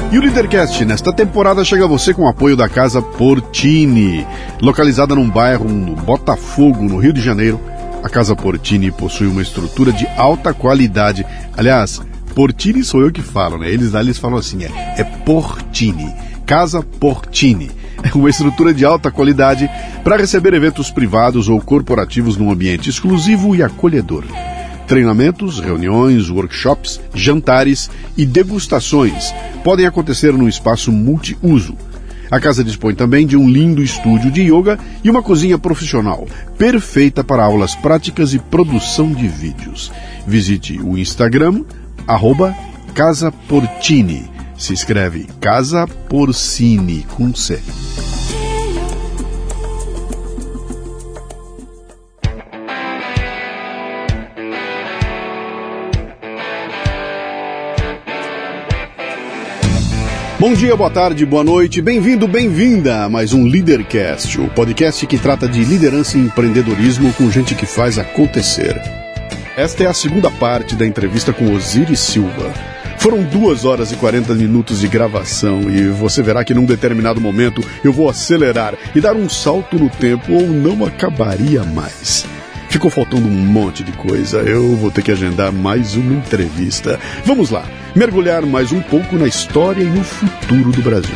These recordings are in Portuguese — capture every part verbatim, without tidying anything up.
E o Lidercast, nesta temporada, chega a você com o apoio da Casa Portini. Localizada num bairro no Botafogo, no Rio de Janeiro, a Casa Portini possui uma estrutura de alta qualidade. Aliás, Portini sou eu que falo, né? Eles lá eles falam assim, é, é Portini, Casa Portini. É uma estrutura de alta qualidade para receber eventos privados ou corporativos num ambiente exclusivo e acolhedor. Treinamentos, reuniões, workshops, jantares e degustações podem acontecer num espaço multiuso. A casa dispõe também de um lindo estúdio de yoga e uma cozinha profissional, perfeita para aulas práticas e produção de vídeos. Visite o Instagram, arroba Casa Portini. Se escreve Casa Porcini, com C. Bom dia, boa tarde, boa noite, bem-vindo, bem-vinda a mais um Lidercast, o podcast que trata de liderança e empreendedorismo com gente que faz acontecer. Esta é a segunda parte da entrevista com Osiris Silva. Foram duas horas e quarenta minutos de gravação e você verá que num determinado momento eu vou acelerar e dar um salto no tempo ou não acabaria mais. Ficou faltando um monte de coisa, eu vou ter que agendar mais uma entrevista. Vamos lá, mergulhar mais um pouco na história e no futuro do Brasil.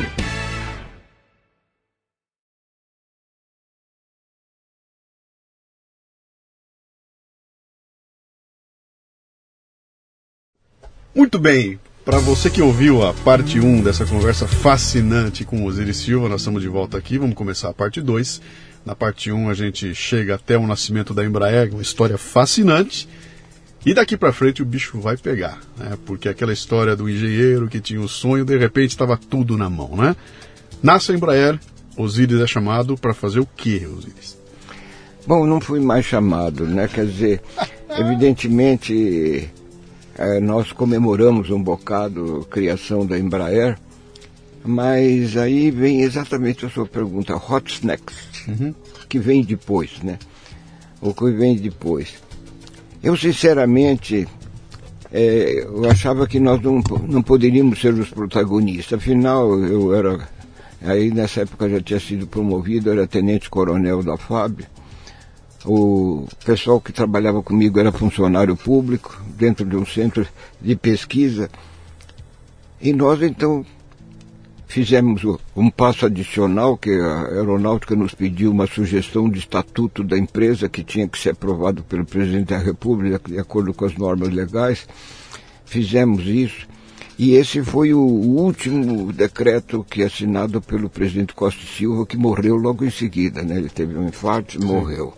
Muito bem, para você que ouviu a parte um dessa conversa fascinante com o Osiris Silva, nós estamos de volta aqui, vamos começar a parte dois. Na parte um a gente chega até o nascimento da Embraer, uma história fascinante. E daqui para frente o bicho vai pegar, né? Porque aquela história do engenheiro que tinha um sonho, de repente estava tudo na mão, né? Nasce a Embraer, Osiris é chamado para fazer o quê, Osiris? Bom, não fui mais chamado, né? Quer dizer, evidentemente é, nós comemoramos um bocado a criação da Embraer, mas aí vem exatamente a sua pergunta, what's next? Uhum. Que vem depois, né? O que vem depois. Eu, sinceramente, é, eu achava que nós não, não poderíamos ser os protagonistas. Afinal, eu era... Aí, nessa época, já tinha sido promovido, era tenente-coronel da F A B. O pessoal que trabalhava comigo era funcionário público, dentro de um centro de pesquisa. E nós, então... Fizemos um passo adicional, que a Aeronáutica nos pediu uma sugestão de estatuto da empresa que tinha que ser aprovado pelo presidente da República, de acordo com as normas legais. Fizemos isso. E esse foi o último decreto que é assinado pelo presidente Costa e Silva, que morreu logo em seguida, né? Ele teve um infarto e morreu.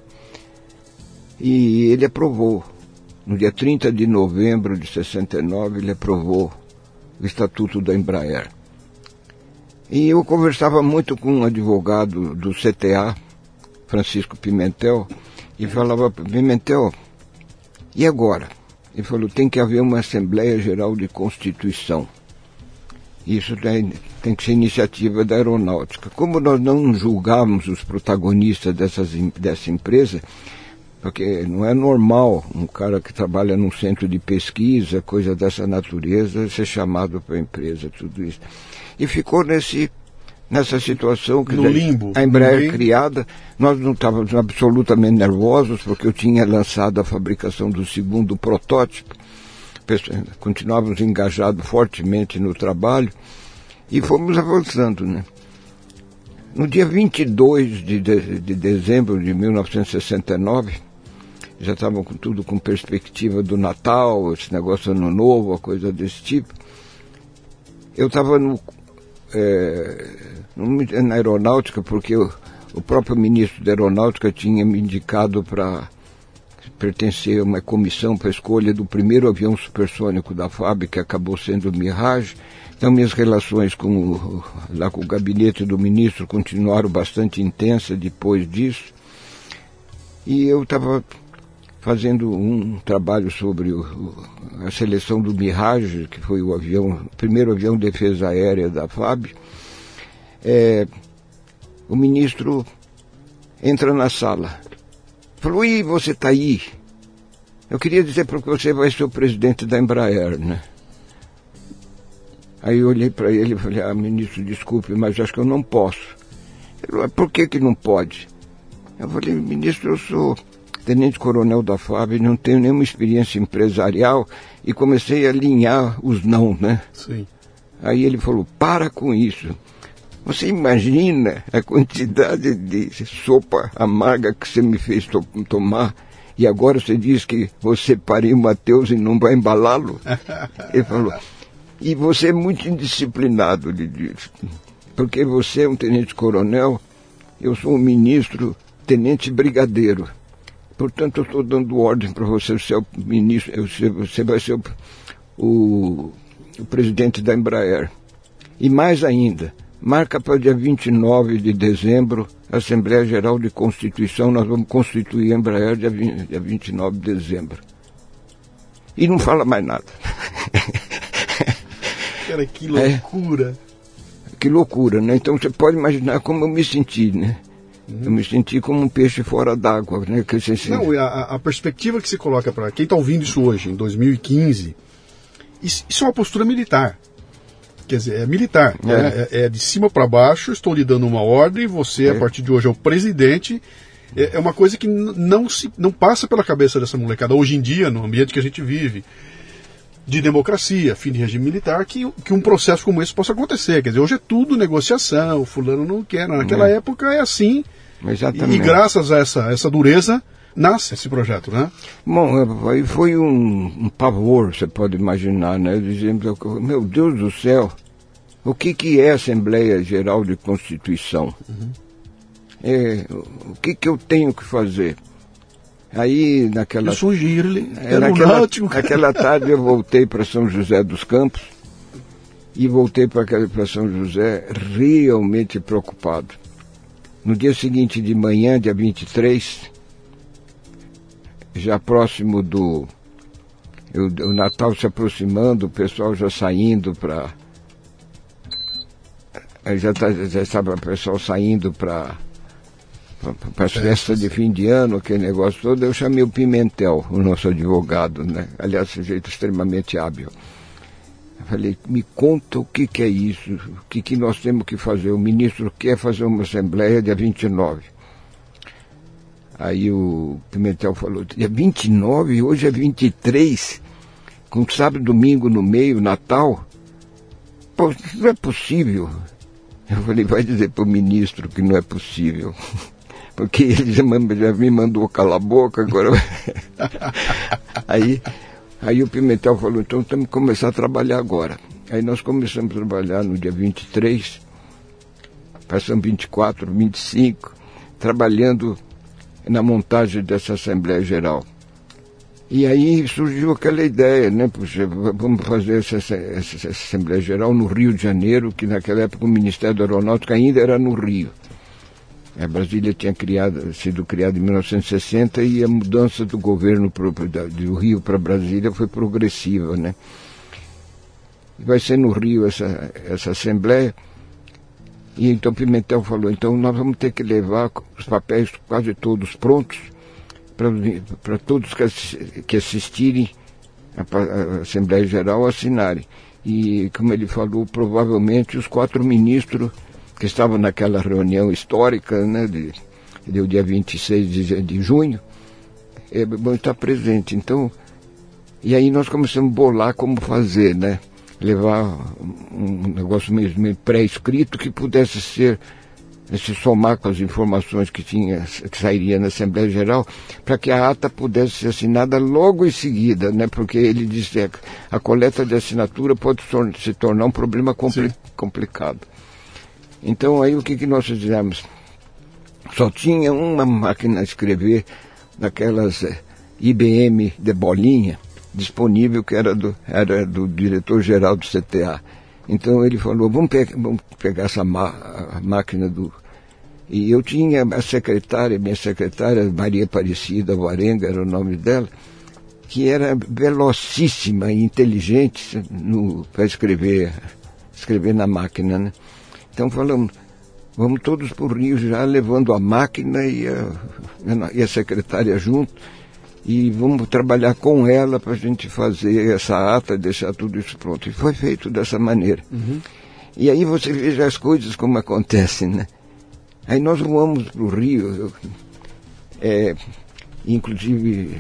E ele aprovou. No dia trinta de novembro de sessenta e nove, ele aprovou o estatuto da Embraer. E eu conversava muito com um advogado do C T A, Francisco Pimentel, e falava, Pimentel, e agora? Ele falou, tem que haver uma Assembleia Geral de Constituição. Isso tem, tem que ser iniciativa da Aeronáutica. Como nós não julgávamos os protagonistas dessas, dessa empresa, porque não é normal um cara que trabalha num centro de pesquisa, coisa dessa natureza, ser chamado para a empresa, tudo isso. E ficou nesse, nessa situação que no limbo, a Embraer criada, nós não estávamos absolutamente nervosos, porque eu tinha lançado a fabricação do segundo protótipo, continuávamos engajados fortemente no trabalho, e fomos avançando, né? No dia vinte e dois de, de, de dezembro de mil novecentos e sessenta e nove, já estavam com tudo com perspectiva do Natal, esse negócio ano novo, a coisa desse tipo. Eu estava no, é, no, na aeronáutica, porque o, o próprio ministro da aeronáutica tinha me indicado para pertencer a uma comissão para a escolha do primeiro avião supersônico da F A B, que acabou sendo o Mirage. Então minhas relações com o, lá com o gabinete do ministro continuaram bastante intensas depois disso. E eu estava fazendo um trabalho sobre o, a seleção do Mirage, que foi o avião, o primeiro avião de defesa aérea da F A B. É, o ministro entra na sala. Falou, ih, você está aí. Eu queria dizer para você vai ser o presidente da Embraer, né? Aí eu olhei para ele e falei, ah, ministro, desculpe, mas acho que eu não posso. Ele falou, por que que não pode? Eu falei, ministro, eu sou tenente-coronel da F A B, não tenho nenhuma experiência empresarial, e comecei a alinhar os não, né? Sim. Aí ele falou, para com isso. Você imagina a quantidade de sopa amarga que você me fez to- tomar, e agora você diz que você pariu o Matheus e não vai embalá-lo? Ele falou, e você é muito indisciplinado, ele disse, porque você é um tenente-coronel, eu sou um ministro tenente-brigadeiro. Portanto, eu estou dando ordem para você ser o ministro, você vai ser o, o, o presidente da Embraer. E mais ainda, marca para dia vinte e nove de dezembro, Assembleia Geral de Constituição, nós vamos constituir a Embraer dia, vinte, dia vinte e nove de dezembro. E não fala mais nada. Cara, que loucura. É, que loucura, né? Então você pode imaginar como eu me senti, né? Uhum. Eu me senti como um peixe fora d'água, né? Que você... Não, a, a perspectiva que se coloca para quem está ouvindo isso hoje, em dois mil e quinze, isso, isso é uma postura militar. Quer dizer, é militar. É, né? é, é de cima para baixo, estou lhe dando uma ordem, você, é. a partir de hoje, é o presidente. É, é uma coisa que não, se, não passa pela cabeça dessa molecada hoje em dia, no ambiente que a gente vive, de democracia, fim de regime militar, que, que um processo como esse possa acontecer. Quer dizer, hoje é tudo negociação, fulano não quer. Naquela é. época é assim. Exatamente. E, e graças a essa, essa dureza, nasce esse projeto, né? Bom, aí foi um, um pavor, você pode imaginar, né? Dizendo, meu Deus do céu, o que, que é a Assembleia Geral de Constituição? Uhum. É, o que, que eu tenho que fazer? Aí, naquela... Eu sou Girle, é, naquela, naquela tarde eu voltei para São José dos Campos e voltei para São José realmente preocupado. No dia seguinte de manhã, dia vinte e três, já próximo do... Eu, o Natal se aproximando, o pessoal já saindo para... Já, tá, já estava o pessoal saindo para... para as festas de fim de ano, aquele negócio todo, eu chamei o Pimentel, o nosso advogado, né? Aliás, de jeito extremamente hábil. Eu falei, me conta o que, que é isso, o que, que nós temos que fazer. O ministro quer fazer uma assembleia dia vinte e nove. Aí o Pimentel falou, dia vinte e nove, hoje é vinte e três, com sábado e domingo no meio, Natal? Pô, isso não é possível. Eu falei, vai dizer para o ministro que não é possível. Porque ele já, já me mandou calar a boca, agora... aí, aí o Pimentel falou, então temos que começar a trabalhar agora. Aí nós começamos a trabalhar no dia vinte e três, passamos vinte e quatro, vinte e cinco, trabalhando na montagem dessa Assembleia Geral. E aí surgiu aquela ideia, né? Puxa, vamos fazer essa, essa, essa Assembleia Geral no Rio de Janeiro, que naquela época o Ministério da Aeronáutica ainda era no Rio. A Brasília tinha criado, sido criada em mil novecentos e sessenta e a mudança do governo pro, do Rio para Brasília foi progressiva, né? E vai ser no Rio essa, essa Assembleia. E então Pimentel falou, então nós vamos ter que levar os papéis quase todos prontos para todos que, que assistirem a, a Assembleia Geral assinarem. E, como ele falou, provavelmente os quatro ministros que estavam naquela reunião histórica, né, de, de dia vinte e seis de, de junho, é, vão estar presentes. Então, e aí nós começamos a bolar como fazer, né? Levar um negócio mesmo meio pré-escrito que pudesse ser, se somar com as informações que tinha, que sairia na Assembleia Geral, para que a ata pudesse ser assinada logo em seguida, né? Porque ele disse que a coleta de assinatura pode se tornar um problema compli complicado. Então aí o que, que nós fizemos? Só tinha uma máquina a escrever, daquelas eh, I B M de bolinha, disponível, que era do, era do diretor-geral do C T A. Então ele falou, vamos, pe vamos pegar essa má máquina do... E eu tinha a secretária, minha secretária, Maria Aparecida Varenga, era o nome dela, que era velocíssima e inteligente para escrever, escrever na máquina, né? Então falamos, vamos todos para o Rio já, levando a máquina e a, e a secretária junto. e vamos trabalhar com ela para a gente fazer essa ata, deixar tudo isso pronto. E foi feito dessa maneira. Uhum. E aí você veja as coisas como acontecem, né? Aí nós voamos para o Rio, eu, é, inclusive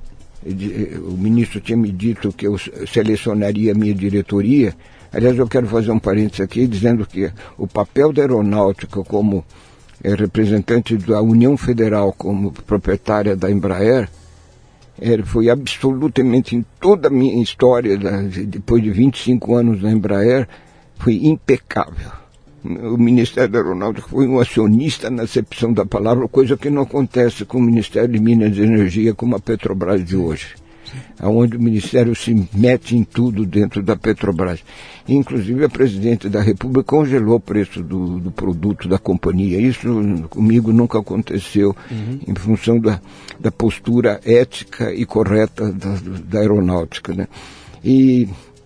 o ministro tinha me dito que eu selecionaria a minha diretoria. Aliás, eu quero fazer um parênteses aqui, dizendo que o papel da aeronáutica como é, representante da União Federal, como proprietária da Embraer, é, foi absolutamente, em toda a minha história, da, depois de vinte e cinco anos na Embraer, foi impecável. O Ministério da Aeronáutica foi um acionista na acepção da palavra, coisa que não acontece com o Ministério de Minas e Energia como a Petrobras de hoje, onde o Ministério se mete em tudo dentro da Petrobras. Inclusive a Presidente da República congelou o preço do, do produto da companhia. Isso comigo nunca aconteceu, uhum. em função da, da postura ética e correta da, da aeronáutica, né? E...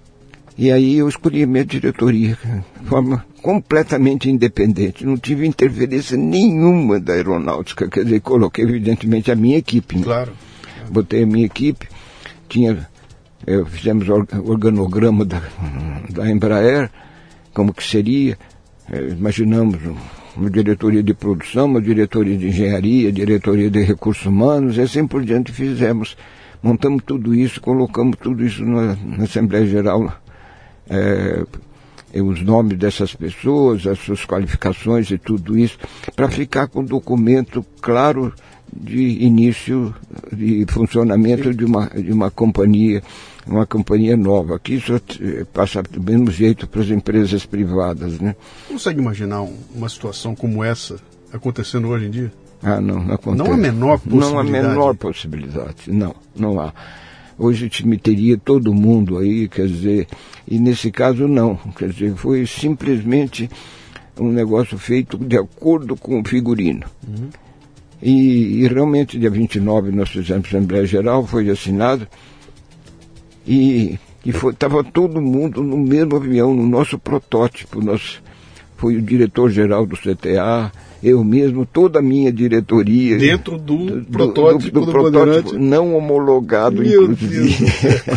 E aí eu escolhi a minha diretoria de forma completamente independente. Não tive interferência nenhuma da aeronáutica. Quer dizer, coloquei evidentemente a minha equipe. Né? Claro. Botei a minha equipe, tinha, eu, fizemos o organograma da, da Embraer, como que seria, é, imaginamos uma diretoria de produção, uma diretoria de engenharia, diretoria de recursos humanos, e assim por diante fizemos. Montamos tudo isso, colocamos tudo isso na, na Assembleia Geral. É, os nomes dessas pessoas, as suas qualificações e tudo isso, para ficar com um documento claro de início de funcionamento de uma, de uma companhia, uma companhia nova, que isso passa do mesmo jeito para as empresas privadas, né? Consegue imaginar uma situação como essa acontecendo hoje em dia? Ah, não, não acontece. Não há menor possibilidade. Não há menor possibilidade, não, não há. Hoje teria todo mundo aí, quer dizer, e nesse caso não, quer dizer, foi simplesmente um negócio feito de acordo com o figurino. Uhum. E, e realmente, dia vinte e nove, nós fizemos a Assembleia Geral, foi assinado, e estava todo mundo no mesmo avião, no nosso protótipo. Nós, foi o diretor-geral do C T A, eu mesmo, toda a minha diretoria. Dentro do, do protótipo do, do, do protótipo não homologado, Meu inclusive.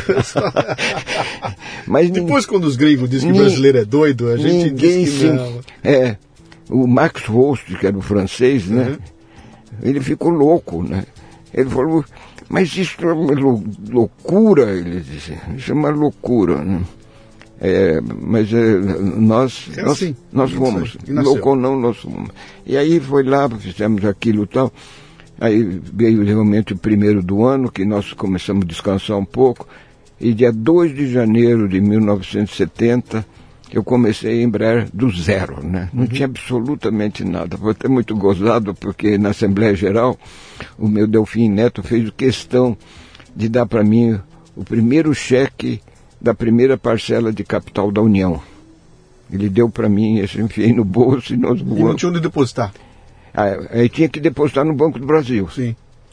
Mas depois, quando os gringos dizem que o brasileiro é doido, a gente diz que não. É, o Max Rost, que era o francês, né? Uhum. Ele ficou louco, né? Ele falou, mas isso é uma loucura, ele disse, isso é uma loucura, né? É, mas é, nós, é assim, nós, nós fomos, louco ou não, nós fomos. E aí foi lá, fizemos aquilo e tal. Aí veio realmente o primeiro do ano, que nós começamos a descansar um pouco. E dia dois de janeiro de mil novecentos e setenta, eu comecei a Embraer do zero, né? Não uhum. tinha absolutamente nada. Foi até muito gozado, porque na Assembleia Geral, o meu Delfim Neto fez questão de dar para mim o primeiro cheque da primeira parcela de capital da União. Ele deu para mim, eu enfiei no bolso e nós voamos. E não tinha onde depositar? Ah, aí tinha que depositar no Banco do Brasil. Sim.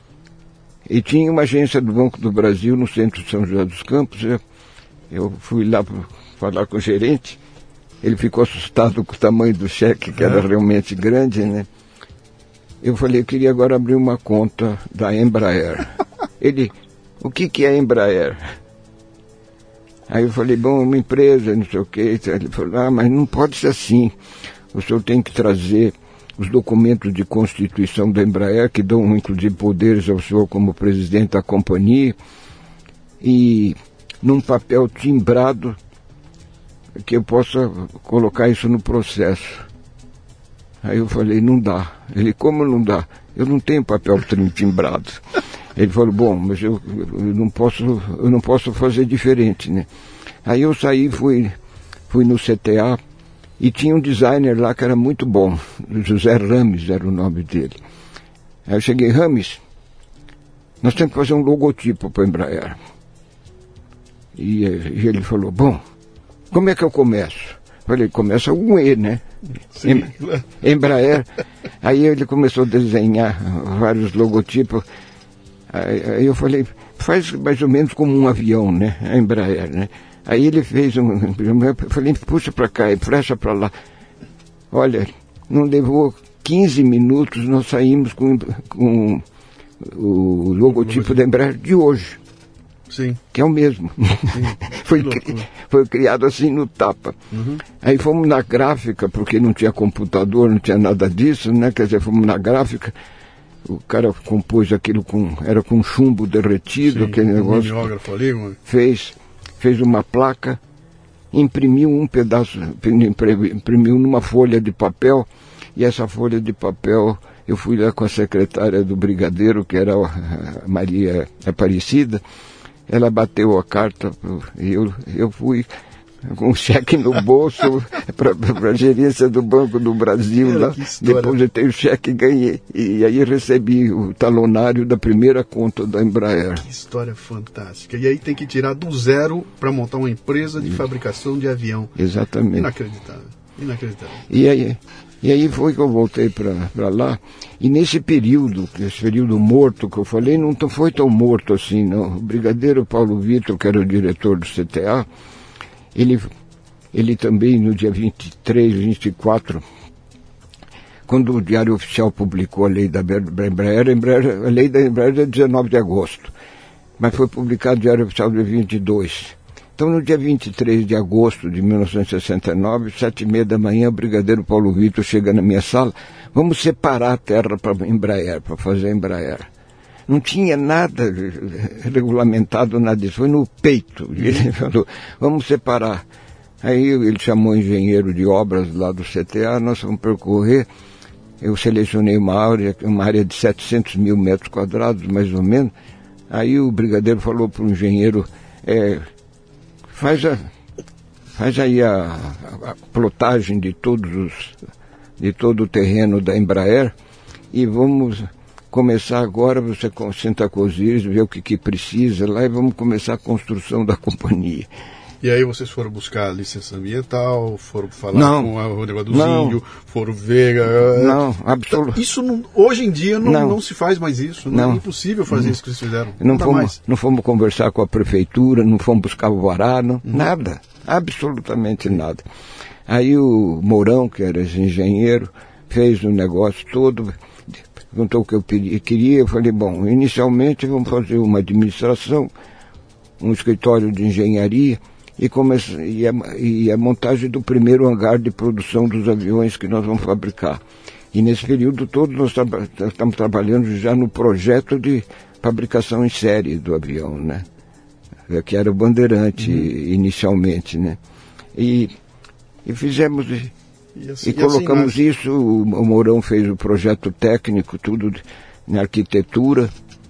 E tinha uma agência do Banco do Brasil no centro de São José dos Campos. Eu, eu fui lá para falar com o gerente. Ele ficou assustado com o tamanho do cheque, que é. era realmente grande, né? Eu falei, eu queria agora abrir uma conta da Embraer. Ele, o que que é Embraer? Aí eu falei, bom, uma empresa, não sei o quê. Ele falou, ah, mas não pode ser assim. O senhor tem que trazer os documentos de constituição da Embraer, que dão, inclusive, poderes ao senhor como presidente da companhia, e num papel timbrado, que eu possa colocar isso no processo. Aí eu falei, não dá. Ele, como não dá? Eu não tenho papel timbrado. Ele falou, bom, mas eu, eu, não posso, eu não posso fazer diferente, né? Aí eu saí, fui, fui no C T A, e tinha um designer lá que era muito bom, José Rames era o nome dele. Aí eu cheguei, Rames, nós temos que fazer um logotipo para a Embraer. E, e ele falou, bom, como é que eu começo? Falei, começa com E, né? Sim. Embraer. Aí ele começou a desenhar vários logotipos. Aí, aí eu falei, faz mais ou menos como um avião, né? A Embraer, né? Aí ele fez um... Eu falei, puxa para cá e flecha para lá. Olha, não levou quinze minutos, nós saímos com, com o logotipo da Embraer de hoje. Sim. Que é o mesmo. foi, cri, foi criado assim no tapa. Uhum. Aí fomos na gráfica, porque não tinha computador, não tinha nada disso, né? Quer dizer, fomos na gráfica, o cara compôs aquilo com, era com chumbo derretido, Sim, aquele negócio. Um ali, mano. Fez, fez uma placa, imprimiu um pedaço, imprimiu numa folha de papel, e essa folha de papel, eu fui lá com a secretária do brigadeiro, que era a Maria Aparecida, ela bateu a carta e eu, eu fui com um cheque no bolso para a gerência do Banco do Brasil. Lá. Depositei o cheque e ganhei. E aí recebi o talonário da primeira conta da Embraer. Que história fantástica. E aí tem que tirar do zero para montar uma empresa de fabricação de avião. Exatamente. Inacreditável. Inacreditável. E aí, e aí foi que eu voltei para lá. E nesse período, esse período morto que eu falei, não foi tão morto assim, não. O brigadeiro Paulo Vitor, que era o diretor do C T A, ele, ele também no dia vinte e três, vinte e quatro, quando o Diário Oficial publicou a lei da Embraer, a, Embraer, a lei da Embraer é dezenove de agosto, mas foi publicado no Diário Oficial dia vinte e dois. Então, no dia vinte e três de agosto de mil novecentos e sessenta e nove, sete e meia da manhã, o brigadeiro Paulo Vitor chega na minha sala, vamos separar a terra para a Embraer, para fazer a Embraer. Não tinha nada regulamentado, nada disso, foi no peito. Ele falou, vamos separar. Aí ele chamou o engenheiro de obras lá do C T A, nós vamos percorrer. Eu selecionei uma área, uma área de setecentos mil metros quadrados, mais ou menos. Aí o brigadeiro falou para o engenheiro, é, faz, a, faz aí a, a, a plotagem de todos os, de todo o terreno da Embraer e vamos começar agora, você senta com os Osiris, ver o que, que precisa lá e vamos começar a construção da companhia. E aí vocês foram buscar licença ambiental, foram falar não, com o negócio dos índios, foram ver... Uh, não, absolutamente. Isso não, hoje em dia não, não. não se faz mais isso, não, não é impossível fazer não. isso que vocês fizeram. Não, não, fomos, mais. não fomos conversar com a prefeitura, não fomos buscar o vará, não, uhum. nada, absolutamente nada. Aí o Mourão, que era esse engenheiro, fez o negócio todo... perguntou o que eu queria, eu falei, bom, inicialmente vamos fazer uma administração, um escritório de engenharia e, comece, e, a, e a montagem do primeiro hangar de produção dos aviões que nós vamos fabricar. E nesse período todo nós tra- estamos trabalhando já no projeto de fabricação em série do avião, né? Que era o Bandeirante uhum. inicialmente, né? E, e fizemos... E, assim, e colocamos assim, isso, o Mourão fez o projeto técnico, tudo na arquitetura.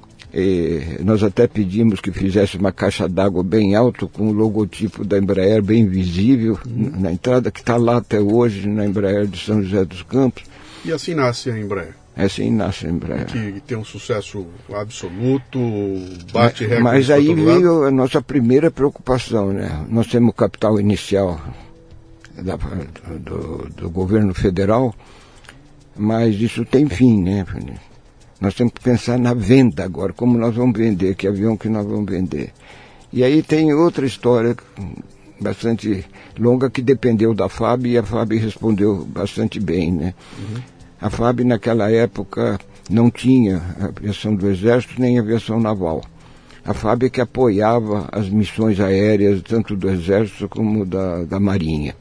E nós até pedimos que fizesse uma caixa d'água bem alta, com o logotipo da Embraer bem visível, uhum. na entrada, que está lá até hoje, na Embraer de São José dos Campos. E assim nasce a Embraer? Assim nasce a Embraer. Que tem um sucesso absoluto, bate recordes. Mas aí veio lado. A nossa primeira preocupação, né? Nós temos o capital inicial Da, do, do governo federal, mas isso tem fim, né? Nós temos que pensar na venda agora, como nós vamos vender, que avião que nós vamos vender. E aí tem outra história bastante longa que dependeu da F A B e a F A B respondeu bastante bem, né? Uhum. A F A B naquela época não tinha aviação do Exército nem aviação naval. A F A B que apoiava as missões aéreas, tanto do Exército como da, da Marinha.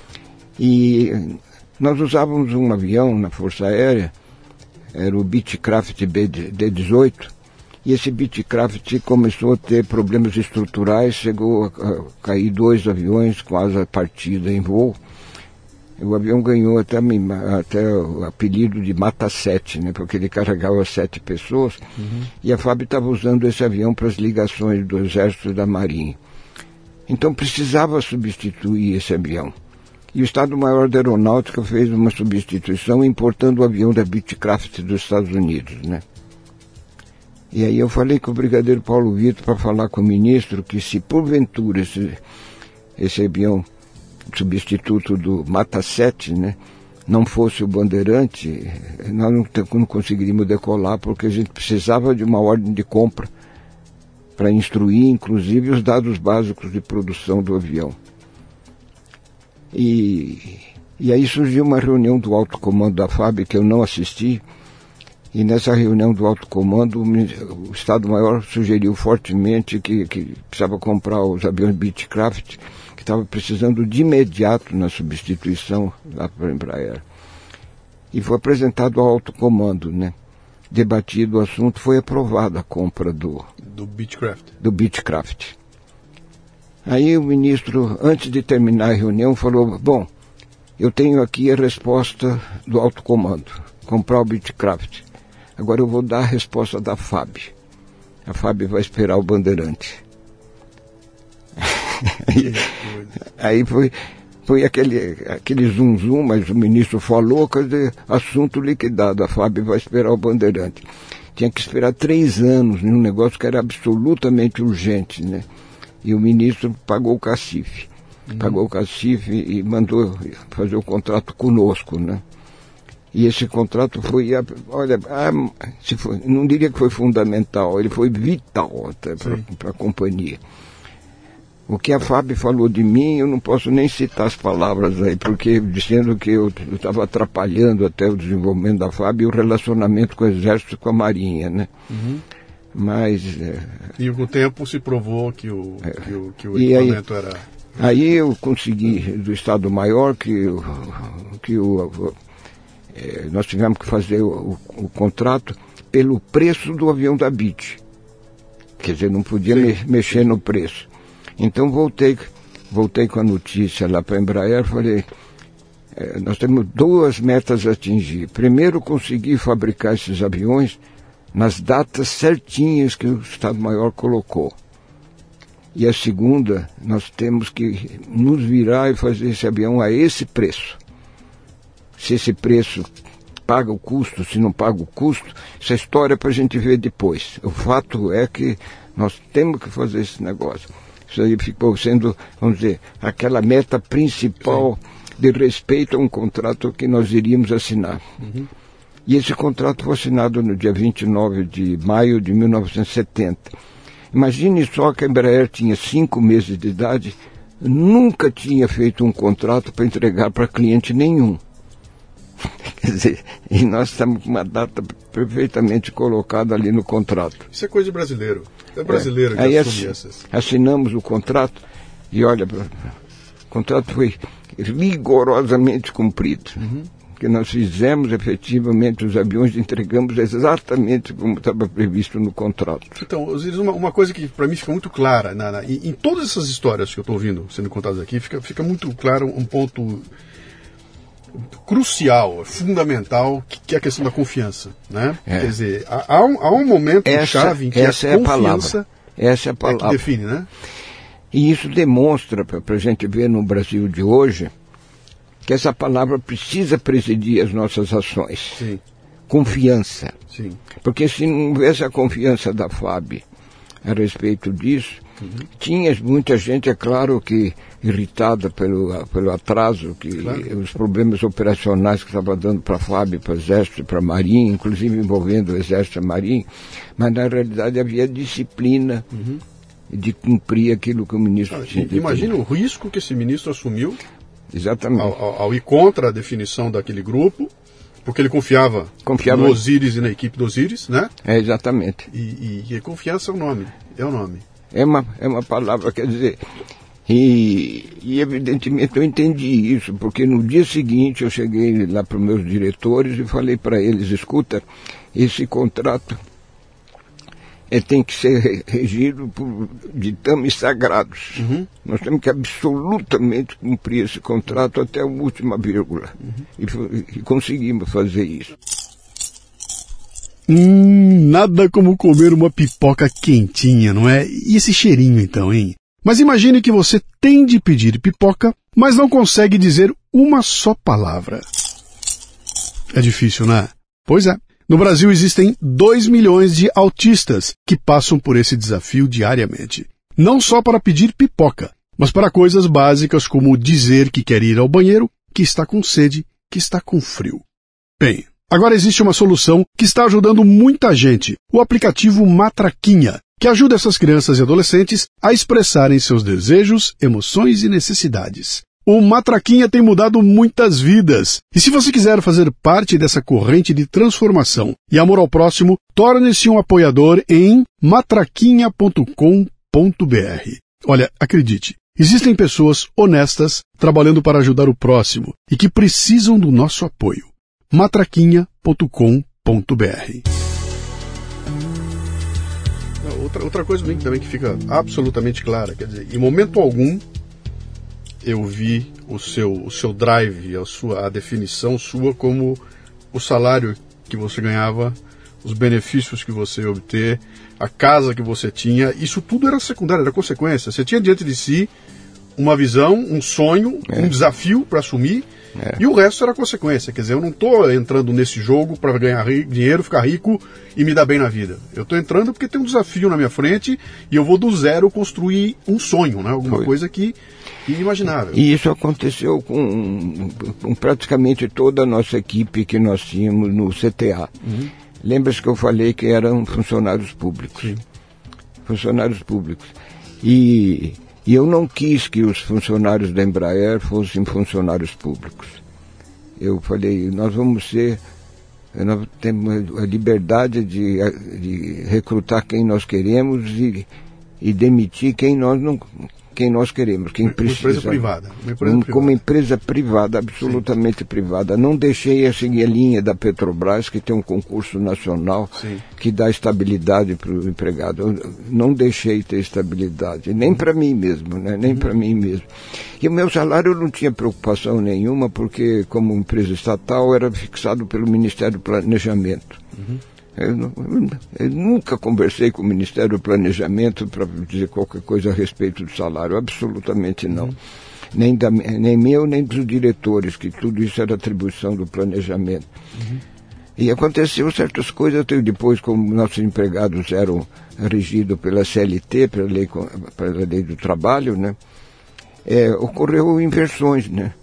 E nós usávamos um avião na Força Aérea, era o Beechcraft D dezoito, e esse Beechcraft começou a ter problemas estruturais, chegou a cair dois aviões com asa partida em voo. O avião ganhou até, até o apelido de Mata sete, né, porque ele carregava sete pessoas, uhum. e a F A B estava usando esse avião para as ligações do Exército e da Marinha. Então precisava substituir esse avião. E o Estado-Maior da Aeronáutica fez uma substituição importando o avião da Beechcraft dos Estados Unidos, né? E aí eu falei com o brigadeiro Paulo Vitor para falar com o ministro que se porventura esse, esse avião substituto do Mata sete, né, não fosse o Bandeirante, nós não, não conseguiríamos decolar porque a gente precisava de uma ordem de compra para instruir, inclusive, os dados básicos de produção do avião. E, e aí surgiu uma reunião do alto comando da F A B que eu não assisti, E nessa reunião do alto comando, o Estado-Maior sugeriu fortemente que, que precisava comprar os aviões Beechcraft, que estava precisando de imediato na substituição lá para a Embraer. E foi apresentado ao alto comando, né? Debatido o assunto, foi aprovada a compra do, do Beechcraft. do Beechcraft. Aí o ministro, antes de terminar a reunião, falou, bom, eu tenho aqui a resposta do alto comando, comprar o Beechcraft. Agora eu vou dar a resposta da F A B. A F A B vai esperar o Bandeirante. aí, aí foi, foi aquele, aquele zum zum, mas o ministro falou, quer dizer, assunto liquidado, a F A B vai esperar o Bandeirante. Tinha que esperar três anos num negócio que era absolutamente urgente, né? E o ministro pagou o cacife. Hum. Pagou o cacife e mandou fazer o contrato conosco, né? E esse contrato foi, olha, se foi, não diria que foi fundamental, ele foi vital até para a companhia. O que a F A B falou de mim, eu não posso nem citar as palavras aí, porque dizendo que eu estava atrapalhando até o desenvolvimento da F A B e o relacionamento com o Exército e com a Marinha, né? Uhum. Mas... É, e com o tempo se provou que o, é, que o, que o equipamento aí, era... Aí eu consegui do Estado-Maior que, que o... É, nós tivemos que fazer o, o, o contrato pelo preço do avião da Beech. Quer dizer, não podia me, mexer no preço. Então voltei, voltei com a notícia lá para a Embraer, falei, é, nós temos duas metas a atingir. Primeiro, conseguir fabricar esses aviões nas datas certinhas que o Estado-Maior colocou. E a segunda, nós temos que nos virar e fazer esse avião a esse preço. Se esse preço paga o custo, se não paga o custo, essa história é para a gente ver depois. O fato é que nós temos que fazer esse negócio. Isso aí ficou sendo, vamos dizer, aquela meta principal Sim. de respeito a um contrato que nós iríamos assinar. Uhum. E esse contrato foi assinado no dia vinte e nove de maio de mil novecentos e setenta. Imagine só que a Embraer tinha cinco meses de idade, nunca tinha feito um contrato para entregar para cliente nenhum. Quer dizer, e nós estamos com uma data perfeitamente colocada ali no contrato. Isso é coisa de brasileiro. É brasileiro é. que Aí assume essas. Assinamos o contrato e olha, o contrato foi rigorosamente cumprido. Uhum. Que nós fizemos efetivamente os aviões, entregamos exatamente como estava previsto no contrato. Então, Osíris, uma, uma coisa que para mim fica muito clara, na, na, em, em todas essas histórias que eu estou ouvindo sendo contadas aqui, fica, fica muito claro um ponto crucial, fundamental, que, que é a questão da confiança, né? É. Quer dizer, há, há, um, há um momento essa, chave em que essa a é confiança a palavra. Essa é a palavra. É que define, né? E isso demonstra, para a gente ver no Brasil de hoje, que essa palavra precisa presidir as nossas ações. Sim. Confiança. Sim. Porque se não houvesse a confiança da F A B a respeito disso, uhum. tinha muita gente, é claro que irritada pelo, pelo atraso, que claro. Os problemas operacionais que estava dando para a F A B, para o Exército e para a Marinha, inclusive envolvendo o Exército e a Marinha, mas na realidade havia disciplina uhum. de cumprir aquilo que o ministro ah, tinha. Imagina o risco que esse ministro assumiu. Exatamente. Ao, ao, ao ir contra a definição daquele grupo, porque ele confiava, confiava no Osíris e na equipe do Osíris, né? É, exatamente. E, e, e confiança é o nome, é o nome. É uma, é uma palavra, quer dizer, e, e evidentemente eu entendi isso, porque no dia seguinte eu cheguei lá para os meus diretores e falei para eles, escuta, esse contrato é, tem que ser regido por ditames sagrados. Uhum. Nós temos que absolutamente cumprir esse contrato até a última vírgula. Uhum. E, e conseguimos fazer isso. Hum, nada como comer uma pipoca quentinha, não é? E esse cheirinho então, hein? Mas imagine que você tem de pedir pipoca, mas não consegue dizer uma só palavra. É difícil, né? Pois é. No Brasil existem dois milhões de autistas que passam por esse desafio diariamente. Não só para pedir pipoca, mas para coisas básicas como dizer que quer ir ao banheiro, que está com sede, que está com frio. Bem, agora existe uma solução que está ajudando muita gente, o aplicativo Matraquinha, que ajuda essas crianças e adolescentes a expressarem seus desejos, emoções e necessidades. O Matraquinha tem mudado muitas vidas. E se você quiser fazer parte dessa corrente de transformação e amor ao próximo, torne-se um apoiador em matraquinha ponto com ponto br. Olha, acredite, existem pessoas honestas trabalhando para ajudar o próximo e que precisam do nosso apoio. matraquinha ponto com ponto br. Outra, outra coisa também que fica absolutamente clara, quer dizer, em momento algum eu vi o seu, o seu drive, a, sua, a definição sua como o salário que você ganhava, os benefícios que você ia obter, a casa que você tinha, isso tudo era secundário, era consequência. Você tinha diante de si uma visão, um sonho, é. um desafio para assumir, é. e o resto era consequência. Quer dizer, eu não estou entrando nesse jogo para ganhar ri- dinheiro, ficar rico e me dar bem na vida. Eu estou entrando porque tem um desafio na minha frente e eu vou do zero construir um sonho, né? Alguma Foi. coisa que inimaginável. E isso aconteceu com, com praticamente toda a nossa equipe que nós tínhamos no C T A. Uhum. Lembra-se que eu falei que eram funcionários públicos. Sim. Funcionários públicos. E, e eu não quis que os funcionários da Embraer fossem funcionários públicos. Eu falei, nós vamos ser... Nós temos a liberdade de, de recrutar quem nós queremos e, e demitir quem nós não... quem nós queremos, quem uma precisa. Empresa privada, uma empresa um, privada. Como empresa privada, absolutamente Sim. privada. Não deixei a seguir a linha da Petrobras, que tem um concurso nacional Sim. que dá estabilidade para o empregado. Eu não deixei ter estabilidade, nem para mim mesmo, né? nem uhum. para mim mesmo. E o meu salário eu não tinha preocupação nenhuma, porque como empresa estatal era fixado pelo Ministério do Planejamento. Uhum. Eu, eu, eu nunca conversei com o Ministério do Planejamento para dizer qualquer coisa a respeito do salário, absolutamente não. Uhum. Nem, da, nem meu, nem dos diretores, que tudo isso era atribuição do planejamento. Uhum. E aconteceu certas coisas, depois como nossos empregados eram regidos pela C L T, pela lei, pela lei do trabalho, né? É, ocorreu inversões, né?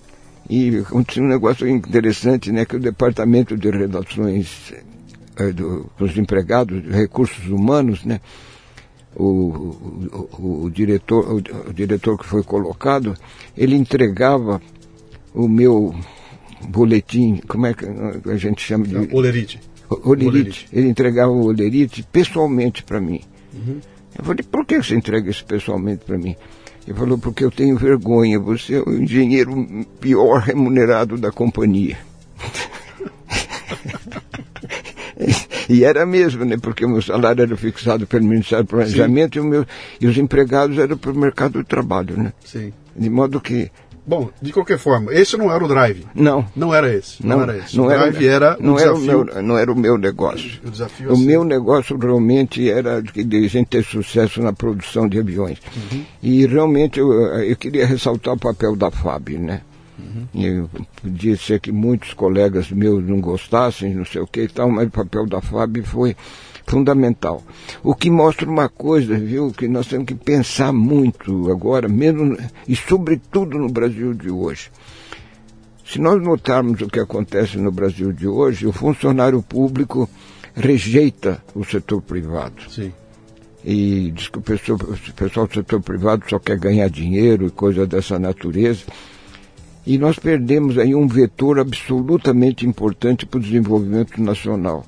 E aconteceu um negócio interessante, né? Que o Departamento de Relações Do, dos empregados, recursos humanos, né? O, o, o, o, diretor, o, o diretor que foi colocado, ele entregava o meu boletim, como é que a gente chama de... Olerite. Olerite. Ele entregava o olerite pessoalmente para mim. Uhum. Eu falei, por que você entrega isso pessoalmente para mim? Ele falou, porque eu tenho vergonha, você é o engenheiro pior remunerado da companhia. E era mesmo, né? Porque o meu salário era fixado pelo Ministério do Planejamento e, o meu, e os empregados eram para o mercado de trabalho, né? Sim. De modo que... Bom, de qualquer forma, esse não era o drive. Não. Não era esse. Não, não era esse. Não o drive era, era não um era desafio. O meu, não era o meu negócio. O, desafio o assim. meu negócio realmente era de, de a gente ter sucesso na produção de aviões. Uhum. E realmente eu, eu queria ressaltar o papel da F A B, né? Uhum. E podia ser que muitos colegas meus não gostassem, não sei o que e tal, mas o papel da F A B foi fundamental. O que mostra uma coisa, viu, que nós temos que pensar muito agora, mesmo e sobretudo no Brasil de hoje. Se nós notarmos o que acontece no Brasil de hoje, o funcionário público rejeita o setor privado. Sim. E diz que o pessoal, o pessoal do setor privado só quer ganhar dinheiro e coisa dessa natureza. E nós perdemos aí um vetor absolutamente importante para o desenvolvimento nacional.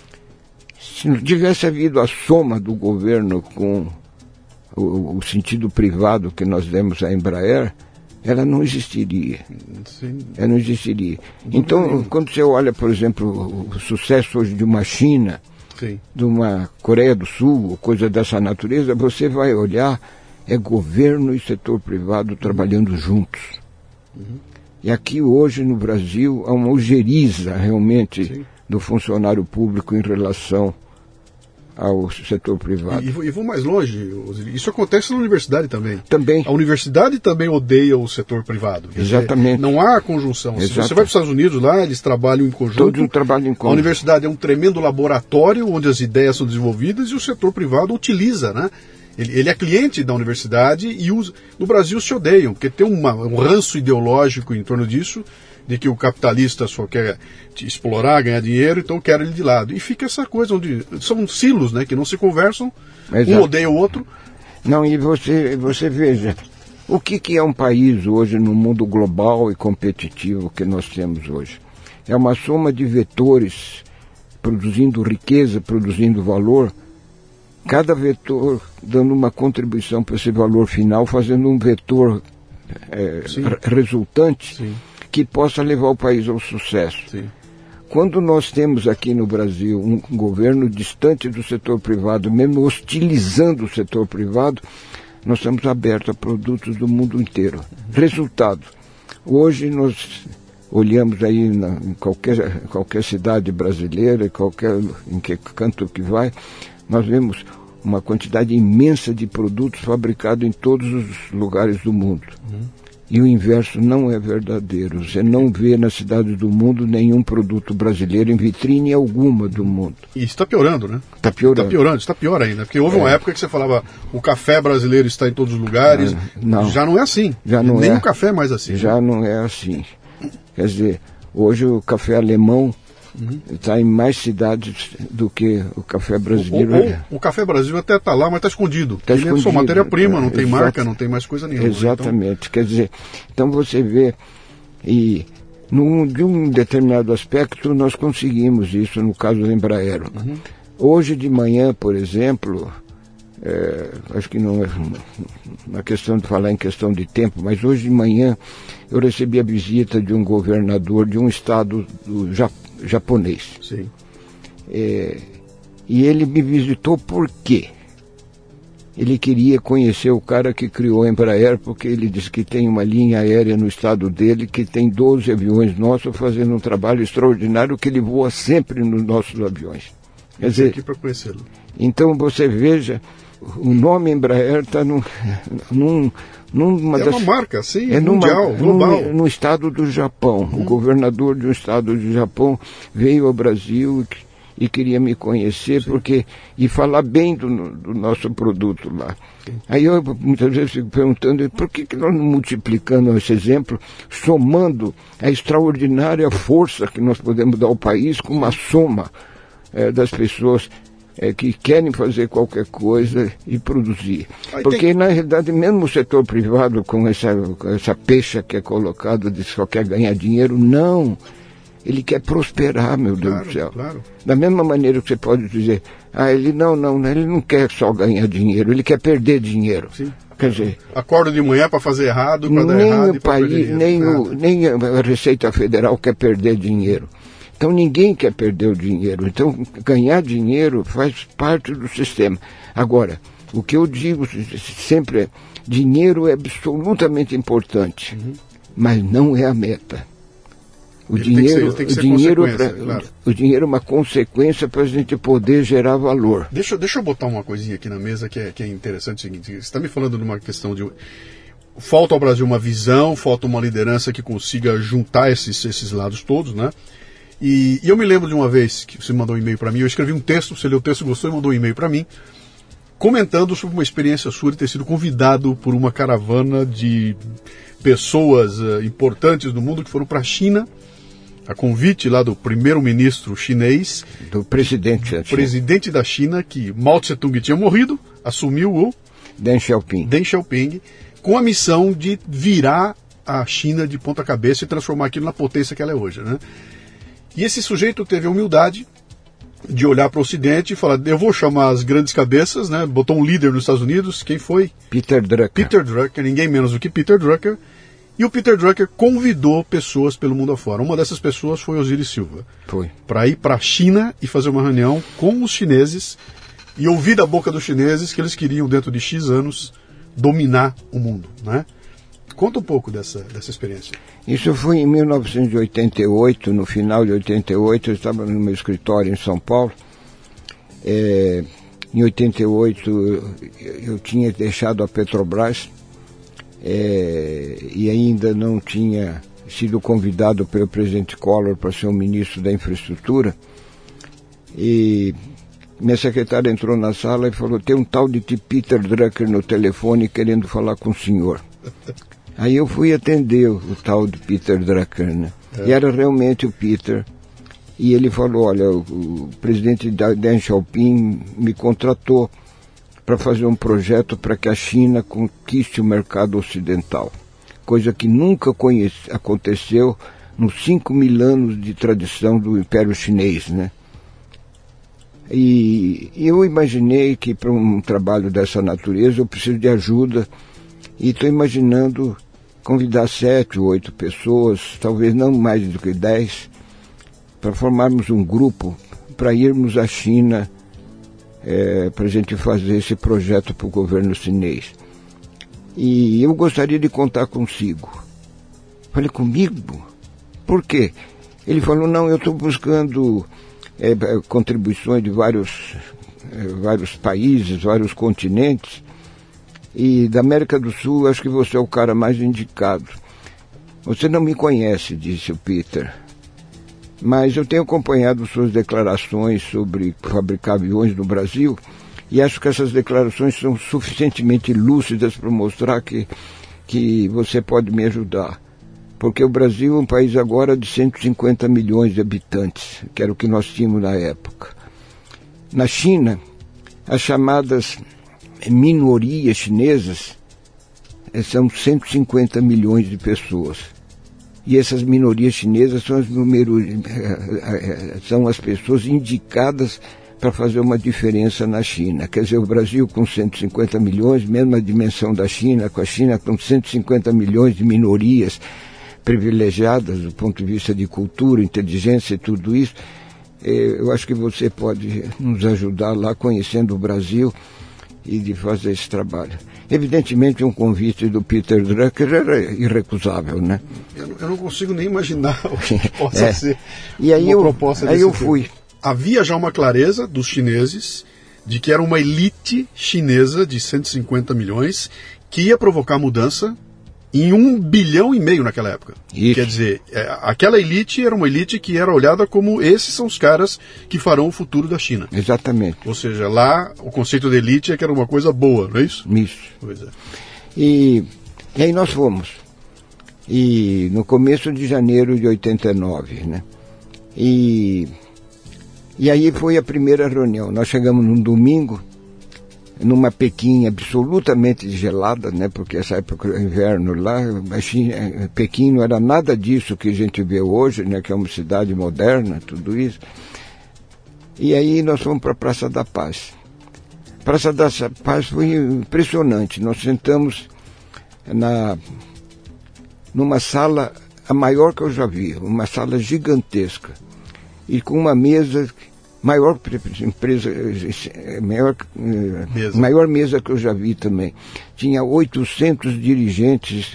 Se não tivesse havido a soma do governo com o, o sentido privado que nós demos à Embraer, ela não existiria. Sim. Ela não existiria. Então, quando você olha, por exemplo, o sucesso hoje de uma China, Sim. de uma Coreia do Sul, coisa dessa natureza, você vai olhar, é governo e setor privado trabalhando juntos. Uhum. E aqui hoje no Brasil há uma ojeriza realmente Sim. do funcionário público em relação ao setor privado. E, e vou mais longe, isso acontece na universidade também. Também. A universidade também odeia o setor privado. Exatamente. Dizer, não há conjunção. Exato. Se você vai para os Estados Unidos, lá eles trabalham em conjunto. Todos trabalham em conjunto. A universidade é um tremendo laboratório onde as ideias são desenvolvidas e o setor privado utiliza, né? Ele, ele é cliente da universidade e usa. No Brasil se odeiam, porque tem uma, um ranço ideológico em torno disso, de que o capitalista só quer te explorar, ganhar dinheiro, então quer ele de lado. E fica essa coisa onde são silos, né, que não se conversam, Exato. Um odeia o outro. Não, e você, você veja, O que, que é um país hoje no mundo global e competitivo que nós temos hoje? É uma soma de vetores produzindo riqueza, produzindo valor, cada vetor dando uma contribuição para esse valor final, fazendo um vetor é, resultante Sim. que possa levar o país ao sucesso. Sim. Quando nós temos aqui no Brasil um governo distante do setor privado, mesmo hostilizando o setor privado, nós estamos abertos a produtos do mundo inteiro. Resultado, hoje nós olhamos aí na, em qualquer, qualquer cidade brasileira, qualquer, em que canto que vai, nós vemos uma quantidade imensa de produtos fabricados em todos os lugares do mundo. Uhum. E o inverso não é verdadeiro. Você não vê na cidade do mundo nenhum produto brasileiro em vitrine alguma do mundo. E está piorando, né? Está piorando. Está piorando, está pior ainda. Porque houve é. uma época que você falava o café brasileiro está em todos os lugares. Não. Já não é assim. Já não Nem é. o café é mais assim. Já não é assim. Quer dizer, hoje o café alemão está uhum. em mais cidades do que o café brasileiro. Ou, ou, o café Brasil até está lá, mas está escondido. Tá Ele escondido. é só matéria-prima, não tem Exato. marca, não tem mais coisa nenhuma. Exatamente. Então... Quer dizer, então você vê, e num, de um determinado aspecto nós conseguimos isso no caso da Embraer. Uhum. Hoje de manhã, por exemplo, é, acho que não é uma questão de falar em questão de tempo, mas hoje de manhã eu recebi a visita de um governador de um estado do Japão, japonês. Sim. É, e ele me visitou por quê? Ele queria conhecer o cara que criou a Embraer, porque ele disse que tem uma linha aérea no estado dele que tem doze aviões nossos fazendo um trabalho extraordinário que ele voa sempre nos nossos aviões. Quer eu dizer, aqui para conhecê-lo. Então você veja, o nome Embraer está num, num, numa é das, uma marca, sim, é mundial, numa, global. No, no estado do Japão. Hum. O governador de um estado do Japão veio ao Brasil e, e queria me conhecer porque, e falar bem do, do nosso produto lá. Sim. Aí eu muitas vezes fico perguntando, por que, que nós não multiplicando esse exemplo, somando a extraordinária força que nós podemos dar ao país com uma soma é, das pessoas É, que querem fazer qualquer coisa e produzir. Aí Porque, tem... na realidade, mesmo o setor privado, com essa, com essa pecha que é colocada de só quer ganhar dinheiro, não. Ele quer prosperar, meu Deus claro, do céu. Claro. Da mesma maneira que você pode dizer, ah, ele não, não, ele não quer só ganhar dinheiro, ele quer perder dinheiro. Sim. Quer dizer, acorda de manhã para fazer errado, para dar errado e para perder dinheiro. Nem, o, nem a Receita Federal quer perder dinheiro. Então ninguém quer perder o dinheiro. Então ganhar dinheiro faz parte do sistema. Agora, o que eu digo sempre é, dinheiro é absolutamente importante, uhum. mas não é a meta. O Ele dinheiro, tem que ser, o, dinheiro pra, claro. o dinheiro é uma consequência para a gente poder gerar valor. Deixa, deixa eu botar uma coisinha aqui na mesa que é, que é interessante. O seguinte, você está me falando de uma questão de... Falta ao Brasil uma visão, falta uma liderança que consiga juntar esses, esses lados todos, né? E, e eu me lembro de uma vez que você mandou um e-mail para mim, eu escrevi um texto, você leu o texto, gostou e mandou um e-mail para mim, comentando sobre uma experiência sua de ter sido convidado por uma caravana de pessoas uh, importantes do mundo que foram para a China, a convite lá do primeiro-ministro chinês, do presidente da China. presidente da China, que Mao Tse-tung tinha morrido, assumiu o Deng Xiaoping. Deng Xiaoping, com a missão de virar a China de ponta cabeça e transformar aquilo na potência que ela é hoje, né? E esse sujeito teve a humildade de olhar para o Ocidente e falar, eu vou chamar as grandes cabeças, né? Botou um líder nos Estados Unidos, quem foi? Peter Drucker. Peter Drucker, ninguém menos do que Peter Drucker. E o Peter Drucker convidou pessoas pelo mundo afora. Uma dessas pessoas foi Osiris Silva. Foi. Para ir para a China e fazer uma reunião com os chineses e ouvir da boca dos chineses que eles queriam, dentro de X anos, dominar o mundo, né? Conta um pouco dessa, dessa experiência. Isso foi em mil novecentos e oitenta e oito, no final de oitenta e oito, eu estava no meu escritório em São Paulo. É, em oitenta e oito eu, eu tinha deixado a Petrobras é, e ainda não tinha sido convidado pelo presidente Collor para ser o ministro da Infraestrutura. E minha secretária entrou na sala e falou, tem um tal de Peter Drucker no telefone querendo falar com o senhor. Aí eu fui atender o, o tal de Peter Drucker, né? É. E era realmente o Peter. E ele falou, olha, o, o presidente Deng Xiaoping me contratou para fazer um projeto para que a China conquiste o mercado ocidental, coisa que nunca conhece, aconteceu nos cinco mil anos de tradição do Império Chinês, né? E eu imaginei que para um trabalho dessa natureza eu preciso de ajuda, e estou imaginando convidar sete ou oito pessoas, talvez não mais do que dez, para formarmos um grupo para irmos à China, é, para a gente fazer esse projeto para o governo chinês. E eu gostaria de contar consigo. Falei, comigo? Por quê? Ele falou, não, eu estou buscando é, contribuições de vários, é, vários países, vários continentes, e da América do Sul acho que você é o cara mais indicado. Você não me conhece, disse o Peter, mas eu tenho acompanhado suas declarações sobre fabricar aviões no Brasil, e acho que essas declarações são suficientemente lúcidas para mostrar que, que você pode me ajudar. Porque o Brasil é um país agora de cento e cinquenta milhões de habitantes, que era o que nós tínhamos na época. Na China, as chamadas minorias chinesas são cento e cinquenta milhões de pessoas. E essas minorias chinesas são as, número, são as pessoas indicadas para fazer uma diferença na China. Quer dizer, o Brasil com cento e cinquenta milhões, mesma dimensão da China, com a China com cento e cinquenta milhões de minorias privilegiadas do ponto de vista de cultura, inteligência e tudo isso, eu acho que você pode nos ajudar lá conhecendo o Brasil e de fazer esse trabalho. Evidentemente um convite do Peter Drucker era irrecusável, né? Eu, eu não consigo nem imaginar o que possa é. ser e aí uma eu, proposta desse aí eu tipo. fui. Havia já uma clareza dos chineses de que era uma elite chinesa de cento e cinquenta milhões que ia provocar mudança em um bilhão e meio naquela época. Isso. Quer dizer, é, aquela elite era uma elite que era olhada como esses são os caras que farão o futuro da China. Exatamente. Ou seja, lá o conceito de elite é que era uma coisa boa, não é isso? Isso. Pois é. E, e aí nós fomos. E no começo de janeiro de oitenta e nove, né? E, e aí foi a primeira reunião. Nós chegamos num domingo, numa Pequim absolutamente gelada, né? Porque essa época do inverno lá, a China, Pequim não era nada disso que a gente vê hoje, né? Que é uma cidade moderna, tudo isso. E aí nós fomos para a Praça da Paz. Praça da Paz foi impressionante. Nós sentamos na, numa sala, a maior que eu já vi, uma sala gigantesca, e com uma mesa maior empresa, maior mesa. maior mesa que eu já vi também. Tinha oitocentos dirigentes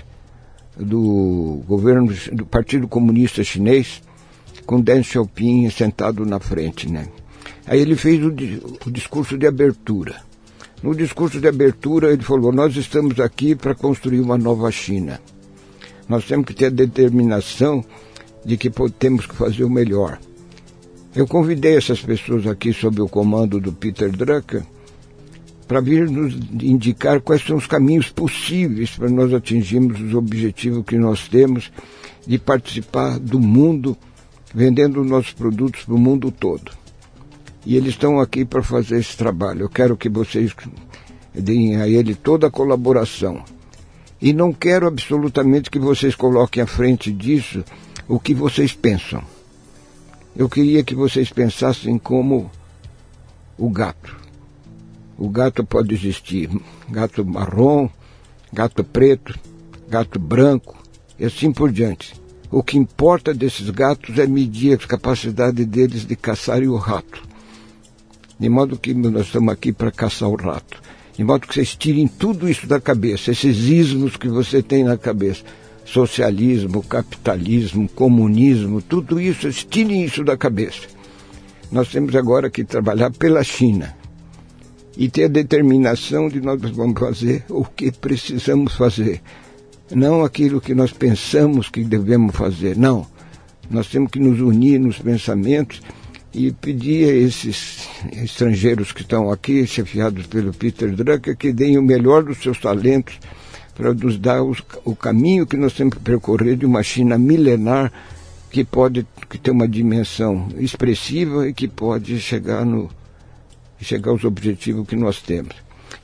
do governo do Partido Comunista Chinês, com Deng Xiaoping sentado na frente, né? Aí ele fez o, o discurso de abertura. No discurso de abertura ele falou: nós estamos aqui para construir uma nova China. Nós temos que ter a determinação de que temos que fazer o melhor. Eu convidei essas pessoas aqui sob o comando do Peter Drucker para vir nos indicar quais são os caminhos possíveis para nós atingirmos os objetivos que nós temos de participar do mundo, vendendo nossos produtos para o mundo todo. E eles estão aqui para fazer esse trabalho. Eu quero que vocês deem a ele toda a colaboração. E não quero absolutamente que vocês coloquem à frente disso o que vocês pensam. Eu queria que vocês pensassem como o gato. O gato pode existir gato marrom, gato preto, gato branco e assim por diante. O que importa desses gatos é medir a capacidade deles de caçarem o rato. De modo que nós estamos aqui para caçar o rato. De modo que vocês tirem tudo isso da cabeça, esses ismos que você tem na cabeça. Socialismo, capitalismo, comunismo, tudo isso, tirem isso da cabeça. Nós temos agora que trabalhar pela China e ter a determinação de nós vamos fazer o que precisamos fazer. Não aquilo que nós pensamos que devemos fazer, não. Nós temos que nos unir nos pensamentos e pedir a esses estrangeiros que estão aqui, chefiados pelo Peter Drucker, que deem o melhor dos seus talentos para nos dar os, o caminho que nós temos que percorrer de uma China milenar que pode que ter uma dimensão expressiva e que pode chegar, no, chegar aos objetivos que nós temos.